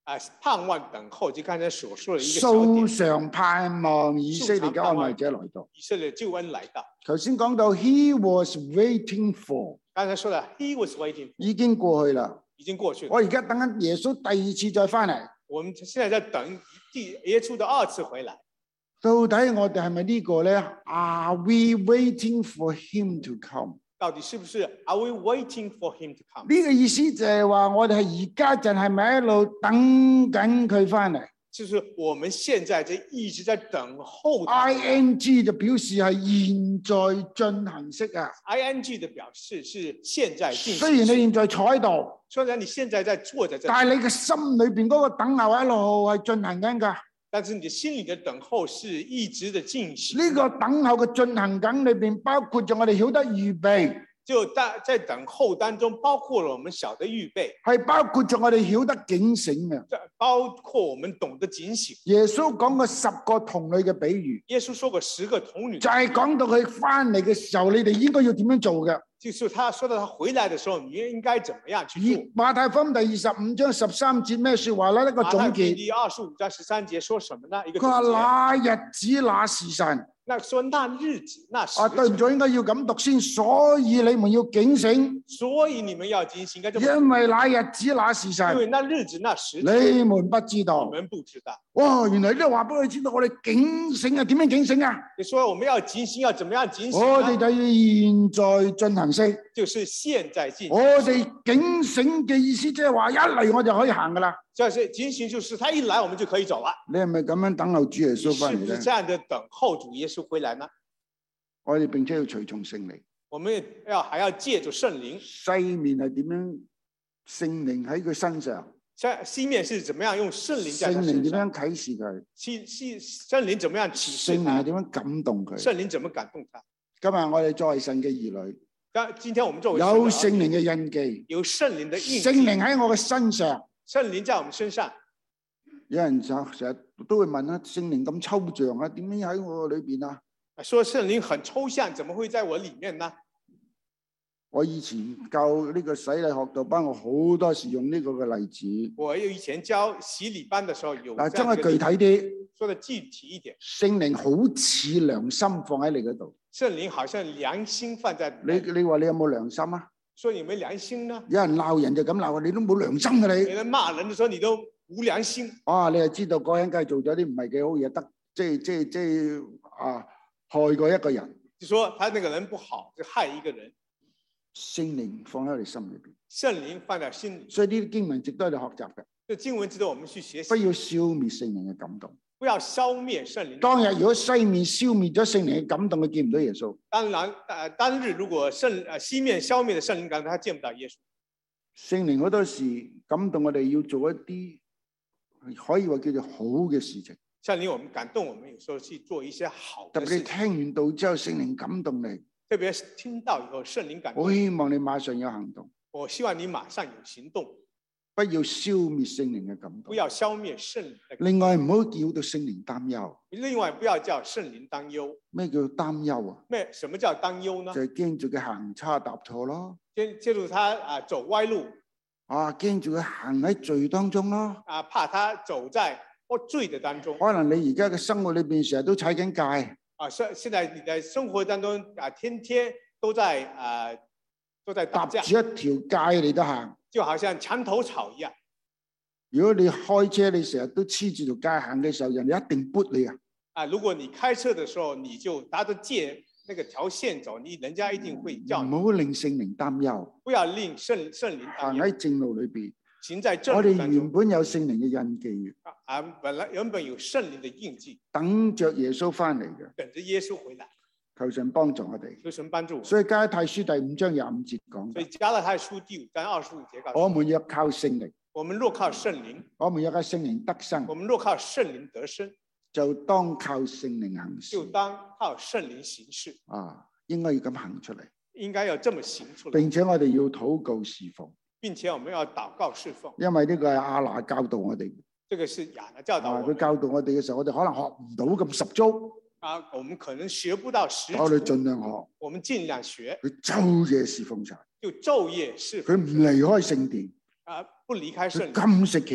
Speaker 1: 啊，盼望等候，就剛才所說的一個小點。
Speaker 2: 素常盼望以色列嘅安慰者來到。
Speaker 1: 以色列救恩來到。
Speaker 2: 頭先講到 He was waiting for，
Speaker 1: 剛才說了 He was waiting for，
Speaker 2: 已經過去啦，
Speaker 1: 已經過去了。
Speaker 2: 我而家等緊耶穌第二次再翻嚟。
Speaker 1: 我們現在在等第耶穌的二次回來。
Speaker 2: 到底我哋係咪呢個咧 ？Are we waiting for him to come？
Speaker 1: 到底是不是 Are we waiting for him to come？
Speaker 2: 呢個意思就係話我哋係而家就係咪一路等緊佢翻嚟？
Speaker 1: 就是我們現在就一直在等候。
Speaker 2: I N G 就表示係現在進行式啊。
Speaker 1: I N G 的表示是現在進行式。
Speaker 2: 雖然你現在坐喺度，
Speaker 1: 雖然你現在在坐在這，
Speaker 2: 但係你嘅心裏邊嗰個等候一路係進行緊㗎。
Speaker 1: 但是你的心裏的等候是一直的進行。
Speaker 2: 呢個等候嘅進行緊裏邊，包括咗我哋曉得預備。
Speaker 1: 就在在等候當中，包括了我們曉得預備，
Speaker 2: 係包括咗我哋曉得警醒嘅，
Speaker 1: 包括我們懂得警醒。
Speaker 2: 耶穌講過十個童女嘅比喻，
Speaker 1: 耶穌說過十個童女，
Speaker 2: 就係講到佢翻嚟嘅時候，你哋應該要點樣做嘅。
Speaker 1: 就是他說到他回來的時候，你應該怎麼樣去做。
Speaker 2: 馬太福音第二十五章十三節咩說話咧？一個總結。
Speaker 1: 第二十五章十三節說什麼呢？一個
Speaker 2: 佢話那日子那時辰。
Speaker 1: 那說那日子那時辰。
Speaker 2: 啊，對唔住，應該要咁讀先。所以你們要警醒。
Speaker 1: 所以你們要警醒，應該這麼。
Speaker 2: 因為那日子那時辰。
Speaker 1: 因為那日子那時辰。
Speaker 2: 你們不知道。
Speaker 1: 你們不知道。
Speaker 2: 哇，原來呢度話俾佢知道，我哋警醒啊，點樣警醒啊？
Speaker 1: 你說我們要警醒，要怎麼樣警醒？
Speaker 2: 我哋就要現在進行式。
Speaker 1: 就是現在進行。
Speaker 2: 我哋警醒嘅意思即係話一嚟我就可以行噶啦。
Speaker 1: 就是警醒，就是他一來我們就可以走了。
Speaker 2: 你係咪咁樣等候主耶穌翻嚟咧？
Speaker 1: 是不是這樣的等候主耶穌回來呢？
Speaker 2: 我哋並且要隨從聖靈。
Speaker 1: 我們要還要借助聖靈。
Speaker 2: 西面係點樣？聖靈喺佢身上。
Speaker 1: 西面是怎麼樣用聖靈在他身上？
Speaker 2: 聖靈點樣啟示佢？
Speaker 1: 西西聖靈怎麼樣啟示他？
Speaker 2: 聖靈係點樣感動佢？
Speaker 1: 聖靈怎麼感動他？
Speaker 2: 今日我哋作為神嘅兒女。
Speaker 1: 今天我們作為
Speaker 2: 有聖靈嘅印記。
Speaker 1: 有聖靈的印記。
Speaker 2: 聖靈喺我嘅身上。
Speaker 1: 聖靈在我們身上。
Speaker 2: 有人就成日都會問啊，聖靈咁抽象啊，點樣喺我裏邊啊？
Speaker 1: 說聖靈很抽象，怎麼會在我裏面呢？
Speaker 2: 我以前教呢個洗禮學道班，我好多時用呢個嘅例子。
Speaker 1: 我以前教洗禮班嘅時候有。
Speaker 2: 嗱，將佢具體啲，
Speaker 1: 說得具體一點。
Speaker 2: 聖靈好似良心放喺你嗰度。
Speaker 1: 聖靈好像良心放在
Speaker 2: 你。你你話你有冇良心啊？
Speaker 1: 說你沒良心呢？
Speaker 2: 有人鬧人就咁鬧，你都冇良心嘅你。
Speaker 1: 有人罵人的時候，你都無良心。
Speaker 2: 啊，你係知道嗰個人梗係做咗啲唔係幾好嘢，得即係即係即係啊，害過一個人。
Speaker 1: 就說他那個人不好，就害一個人。
Speaker 2: 聖靈放喺你心裏邊。
Speaker 1: 聖靈放在心裏。
Speaker 2: 所以呢啲經文值得你學習嘅。
Speaker 1: 這經文值得我們去學習。
Speaker 2: 不要消滅聖靈嘅感動。
Speaker 1: 不要消滅聖靈。
Speaker 2: 當日如果西面消滅咗聖靈嘅感動，佢見唔到耶穌。
Speaker 1: 當然，誒，當日如果聖誒西面消滅咗聖靈感動，他見唔到耶穌。
Speaker 2: 聖靈好多時感動我哋要做一啲可以話叫做好嘅事情。
Speaker 1: 聖靈我們感動，我們有時候去做一些好的事情。
Speaker 2: 特別你聽完道之後，聖靈感動你。
Speaker 1: 特別聽到以後，聖靈感動。
Speaker 2: 我希望你馬上有行動。
Speaker 1: 我希望你馬上有行動。
Speaker 2: 不要消滅聖靈嘅感動。
Speaker 1: 不要消滅聖靈嘅感動。
Speaker 2: 另外唔好叫到聖靈擔憂。
Speaker 1: 另外不要叫聖靈擔憂。
Speaker 2: 咩叫擔憂啊？
Speaker 1: 咩？什麼叫擔憂呢？
Speaker 2: 就係驚住佢行差踏錯咯。
Speaker 1: 驚驚住他啊走歪路。
Speaker 2: 啊，驚住佢行喺罪當中咯。
Speaker 1: 啊，怕他走在罪的當中。
Speaker 2: 可能你而家嘅生活裏邊成日都踩緊界。
Speaker 1: 啊，現現在你在生活當中啊，天天都在啊，都在打架，
Speaker 2: 踏住一條界嚟得行，
Speaker 1: 就好像牆頭草一樣。
Speaker 2: 如果你開車，你成日都黐住條界行嘅時候，人哋一定撥你啊！
Speaker 1: 啊，如果你開車的時候，你就搭着界那個條線走，你人家一定會叫你。
Speaker 2: 唔好令聖靈擔憂，
Speaker 1: 不要令聖聖靈擔憂。
Speaker 2: 行喺正路裏邊。
Speaker 1: 行在正路當中。
Speaker 2: 我哋原本有聖靈嘅印記
Speaker 1: 啊，本來原本有聖靈嘅印記，
Speaker 2: 等着耶穌翻嚟嘅，
Speaker 1: 等着耶穌回來。
Speaker 2: 求神幫助我哋，
Speaker 1: 求神幫助我。
Speaker 2: 所以加拉太書第五章廿五節講，
Speaker 1: 所以加拉太書第五章二十五節講，
Speaker 2: 我們若靠聖靈，
Speaker 1: 我們若靠聖靈，
Speaker 2: 我們若靠聖靈得生，
Speaker 1: 我們若靠聖靈得生，
Speaker 2: 就當靠聖靈行事，
Speaker 1: 就當靠聖靈行事。
Speaker 2: 啊，應該要咁行出嚟，
Speaker 1: 應該要這麼行出嚟，
Speaker 2: 並且我哋要禱告侍奉，
Speaker 1: 並且我們要禱告侍奉，
Speaker 2: 因為呢個係亞拿教導我哋。
Speaker 1: 這個是亞拿教導我們。
Speaker 2: 佢教導我哋嘅時候，我哋可能學唔到咁十足。
Speaker 1: 啊，我們可能學不到十足。
Speaker 2: 我哋盡量學。
Speaker 1: 我們盡量學。
Speaker 2: 佢晝夜侍奉神。
Speaker 1: 就晝夜侍奉。
Speaker 2: 佢唔離開聖殿。
Speaker 1: 啊，不離開聖殿。
Speaker 2: 佢禁食祈求。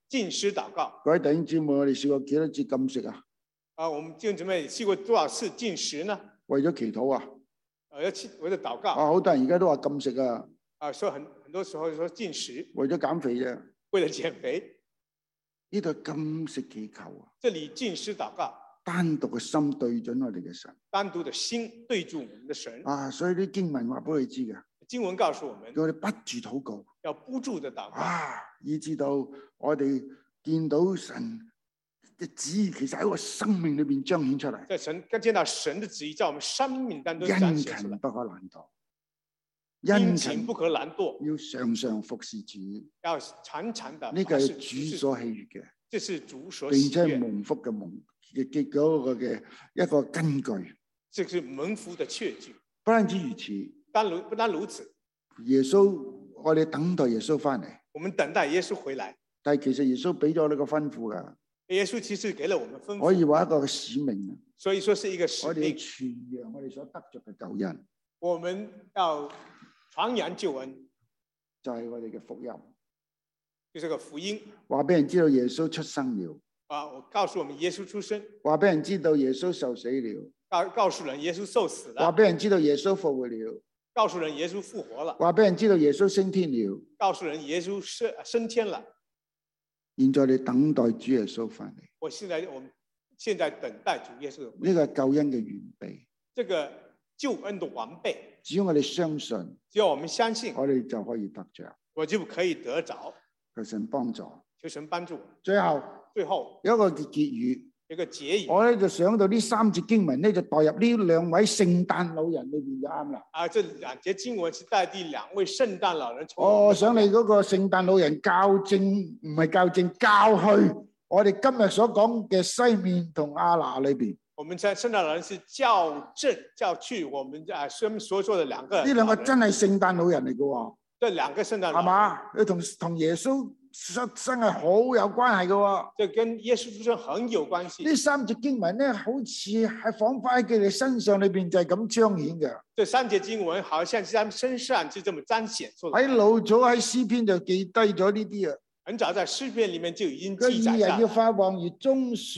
Speaker 1: 禁食禱告。
Speaker 2: 各位弟兄姊妹，我哋試過幾多次禁食啊？
Speaker 1: 啊，我們弟兄姊妹試過多少次禁食呢？
Speaker 2: 為咗祈禱啊？
Speaker 1: 呃，要祈為咗禱告。
Speaker 2: 啊，好多人而家都話禁食啊。
Speaker 1: 啊，說很很多時候說禁食，
Speaker 2: 為咗減肥啫。
Speaker 1: 為了減肥。
Speaker 2: 呢度禁食祈求啊。
Speaker 1: 這裡禁食禱告。
Speaker 2: 單獨嘅心對準我哋嘅神。
Speaker 1: 單獨嘅心對住我們嘅神。
Speaker 2: 啊，所以啲經文話俾你知嘅。
Speaker 1: 經文告訴我們，
Speaker 2: 叫我哋不住禱告，
Speaker 1: 要不住的禱告。
Speaker 2: 啊，以至到我哋見到神嘅旨意，其實喺個生命裏邊彰顯出嚟。
Speaker 1: 在神，見到神的旨意在我們生命當中彰顯出來。
Speaker 2: 殷勤不可懶惰，
Speaker 1: 殷勤不可懶惰，
Speaker 2: 要常常服侍主，
Speaker 1: 要常常的。
Speaker 2: 呢個係主所喜悅嘅，
Speaker 1: 這是主所喜悅，
Speaker 2: 並且蒙福嘅蒙嘅結嗰個嘅一個根據。
Speaker 1: 這是蒙福的確據。
Speaker 2: 不單止如此。
Speaker 1: 單如不單如此，
Speaker 2: 耶穌，我哋等待耶穌翻嚟。
Speaker 1: 我們等待耶穌回來。
Speaker 2: 但係其實耶穌俾咗呢個吩咐噶。耶
Speaker 1: 穌其實給了我們吩咐。
Speaker 2: 可以話一個使命啊。
Speaker 1: 所以說是一個使命。
Speaker 2: 我哋要傳揚我哋所得着嘅救恩。
Speaker 1: 我們要傳揚救恩，
Speaker 2: 就係我哋嘅福音。
Speaker 1: 就是個福音。
Speaker 2: 話俾人知道耶穌出生了。
Speaker 1: 啊，我告訴我們耶穌出生。
Speaker 2: 話俾人知道耶穌受死了。
Speaker 1: 告告訴人耶穌受死了。
Speaker 2: 話俾人知道耶穌復活了。
Speaker 1: 告訴人耶穌復活了。
Speaker 2: 話俾人知道耶穌升天了。
Speaker 1: 告訴人耶穌升升天了。
Speaker 2: 現在你等待主耶穌翻嚟。
Speaker 1: 我現在我們現在等待主耶穌。
Speaker 2: 呢個救恩嘅完備。
Speaker 1: 這個救恩的完備。
Speaker 2: 只要我哋相信。
Speaker 1: 只要我們相信。
Speaker 2: 我哋就可以得着。
Speaker 1: 我就可以得着。
Speaker 2: 求神幫助。
Speaker 1: 求神幫助。
Speaker 2: 最後。
Speaker 1: 最後。
Speaker 2: 有一個結語。
Speaker 1: 一個結語，
Speaker 2: 我咧就想到呢三節經文咧，就代入呢兩位聖誕老人裏邊就啱啦。
Speaker 1: 啊，這兩節經文是代替兩位聖誕老人。
Speaker 2: 我想你嗰個聖誕老人校正，唔係校正，校去我哋今日所講嘅西面同亞拿裏邊。
Speaker 1: 我們在聖誕老人是校正，校去我們啊所所說的兩個。
Speaker 2: 呢兩個真係聖誕老人嚟嘅喎。
Speaker 1: 這兩個聖誕老人。
Speaker 2: 係嘛？佢同同耶穌出生係好有關係嘅喎，
Speaker 1: 就跟耶穌出生很有關係。
Speaker 2: 呢三節經文咧，好似係仿佛喺佢哋身上裏邊就係咁彰顯嘅。
Speaker 1: 這三節經文好像在他們身上就這麼彰顯出來。
Speaker 2: 喺老早喺詩篇就記低咗呢啲啊。
Speaker 1: 很早在詩篇裡面就已經記載。
Speaker 2: 義人要發旺如棕樹，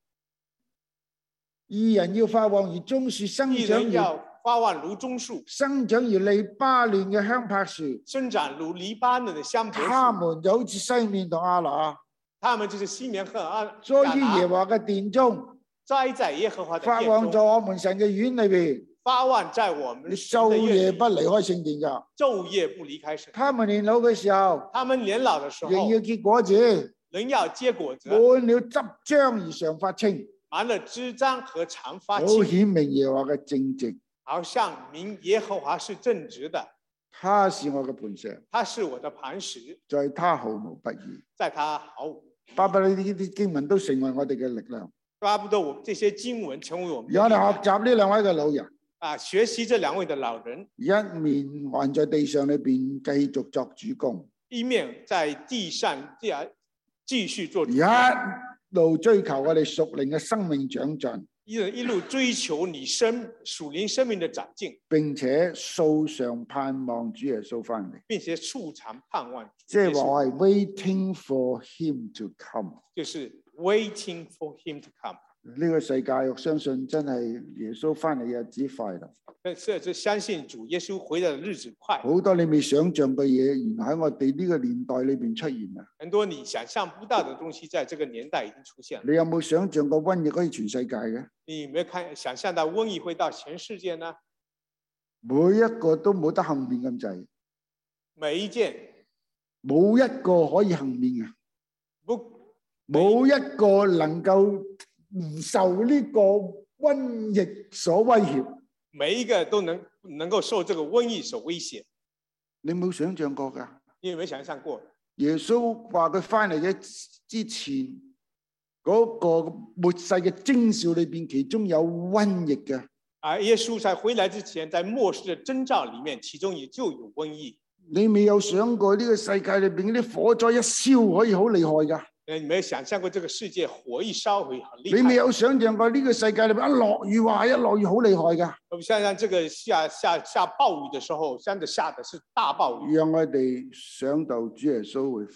Speaker 2: 義人要發旺如棕樹，生長如
Speaker 1: 發旺如棕樹，
Speaker 2: 生長如黎巴嫩嘅香柏樹，
Speaker 1: 生長如黎巴嫩嘅香柏樹。
Speaker 2: 他們就好似西面同亞拿，
Speaker 1: 他們就是西面和亞拿。
Speaker 2: 栽於耶和華嘅殿中，
Speaker 1: 栽在耶和華的殿中。
Speaker 2: 發旺在我們神嘅院裏邊，
Speaker 1: 發旺在我們。
Speaker 2: 你晝夜不離開聖殿噶，
Speaker 1: 晝夜不離開聖殿。
Speaker 2: 他們年老嘅時候，
Speaker 1: 他們年老嘅時候，
Speaker 2: 仍要結果子，
Speaker 1: 仍要結果子，
Speaker 2: 滿了汁漿而常發青，
Speaker 1: 滿了枝漿和常發青，
Speaker 2: 好顯明耶和華嘅正直。
Speaker 1: 好像明耶和華是正直的，
Speaker 2: 他是我嘅磐石，
Speaker 1: 他是我的磐石，
Speaker 2: 在他毫無不義，
Speaker 1: 在他毫無。
Speaker 2: 巴不得呢啲經文都成為我哋嘅力量，
Speaker 1: 巴不得我這些經文成為我們。
Speaker 2: 讓我哋學習呢兩位嘅老人，
Speaker 1: 啊，學習這兩位嘅老人，
Speaker 2: 一面還在地上裏邊繼續作主工，
Speaker 1: 一面在地上繼繼續做主工，
Speaker 2: 一路追求我哋屬靈嘅生命長進。
Speaker 1: 一一路追求你生屬靈生命的長進，
Speaker 2: 並且素常盼望主耶穌翻嚟，
Speaker 1: 並且素常盼望。
Speaker 2: 即係話我係 waiting for him to come，
Speaker 1: 就是 waiting for him to come。
Speaker 2: 呢個世界我相信真係耶穌翻嚟嘅日子快啦。
Speaker 1: 這這相信主耶穌回來的日子快。
Speaker 2: 好多你未想象嘅嘢，原來喺我哋呢個年代裏邊出現啦。
Speaker 1: 很多你想象不到的東西，在這個年代已經出現了。
Speaker 2: 你有冇想象過瘟疫可以全世界嘅？
Speaker 1: 你有沒有看想象到瘟疫會到全世界呢？
Speaker 2: 每一個都冇得幸免咁滯。
Speaker 1: 每一件
Speaker 2: 冇一個可以幸免嘅，
Speaker 1: 不
Speaker 2: 冇一個能夠唔受呢個瘟疫所威脅。
Speaker 1: 每一個都能能夠受這個瘟疫所威脅。
Speaker 2: 你冇想象過㗎？
Speaker 1: 你有沒有想象過？
Speaker 2: 耶穌話佢翻嚟嘅之前，嗰、那個末世嘅徵兆裏邊，其中有瘟疫嘅。
Speaker 1: 啊，耶穌在回來之前，在末世嘅徵兆裏面，其中也就有瘟疫。
Speaker 2: 你未有想過呢個世界裏邊啲火災一燒可以好厲害㗎？
Speaker 1: 你沒有想象過這個世界火一燒會很厲害？
Speaker 2: 你未有想象過呢個世界裏邊一落雨話一落雨好厲害㗎？
Speaker 1: 我們想想，這個下下下暴雨的時候，真的下的是大暴雨。
Speaker 2: 讓我哋想到主耶穌會翻嚟。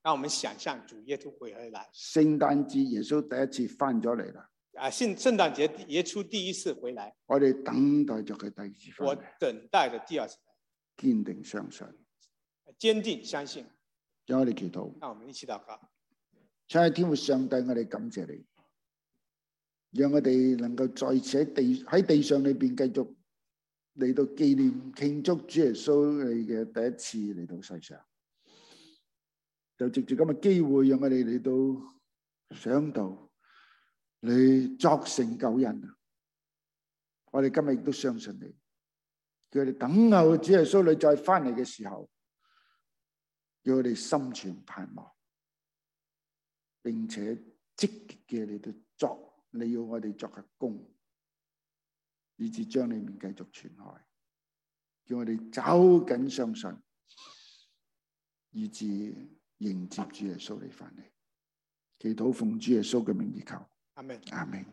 Speaker 1: 讓我們想象主耶穌會回來。
Speaker 2: 聖誕節耶穌第一次翻咗嚟啦。
Speaker 1: 啊，聖聖誕節耶穌第一次回來，
Speaker 2: 我哋等待着佢第二次翻
Speaker 1: 我
Speaker 2: 嚟，
Speaker 1: 等待着第二次來，
Speaker 2: 堅定相信。
Speaker 1: 堅定相信。
Speaker 2: 讓我哋祈禱。
Speaker 1: 讓我們一起禱告。
Speaker 2: 親愛的天父上帝，我哋感謝你，讓我哋能夠再次喺地喺地上裏邊繼續嚟到紀念慶祝主耶穌你嘅第一次嚟到世上。就藉住今日機會，讓我哋嚟到想到你作成救恩。我哋今日亦都相信你，叫我哋等候主耶穌你再翻嚟嘅時候，叫我哋心存盼望，並且積極嘅嚟到作你要我哋作嘅工，以致將你面繼續傳開，叫我哋走緊相信，以致迎接主耶穌你翻嚟。祈禱奉主耶穌嘅名而求，
Speaker 1: 阿門。
Speaker 2: 阿門。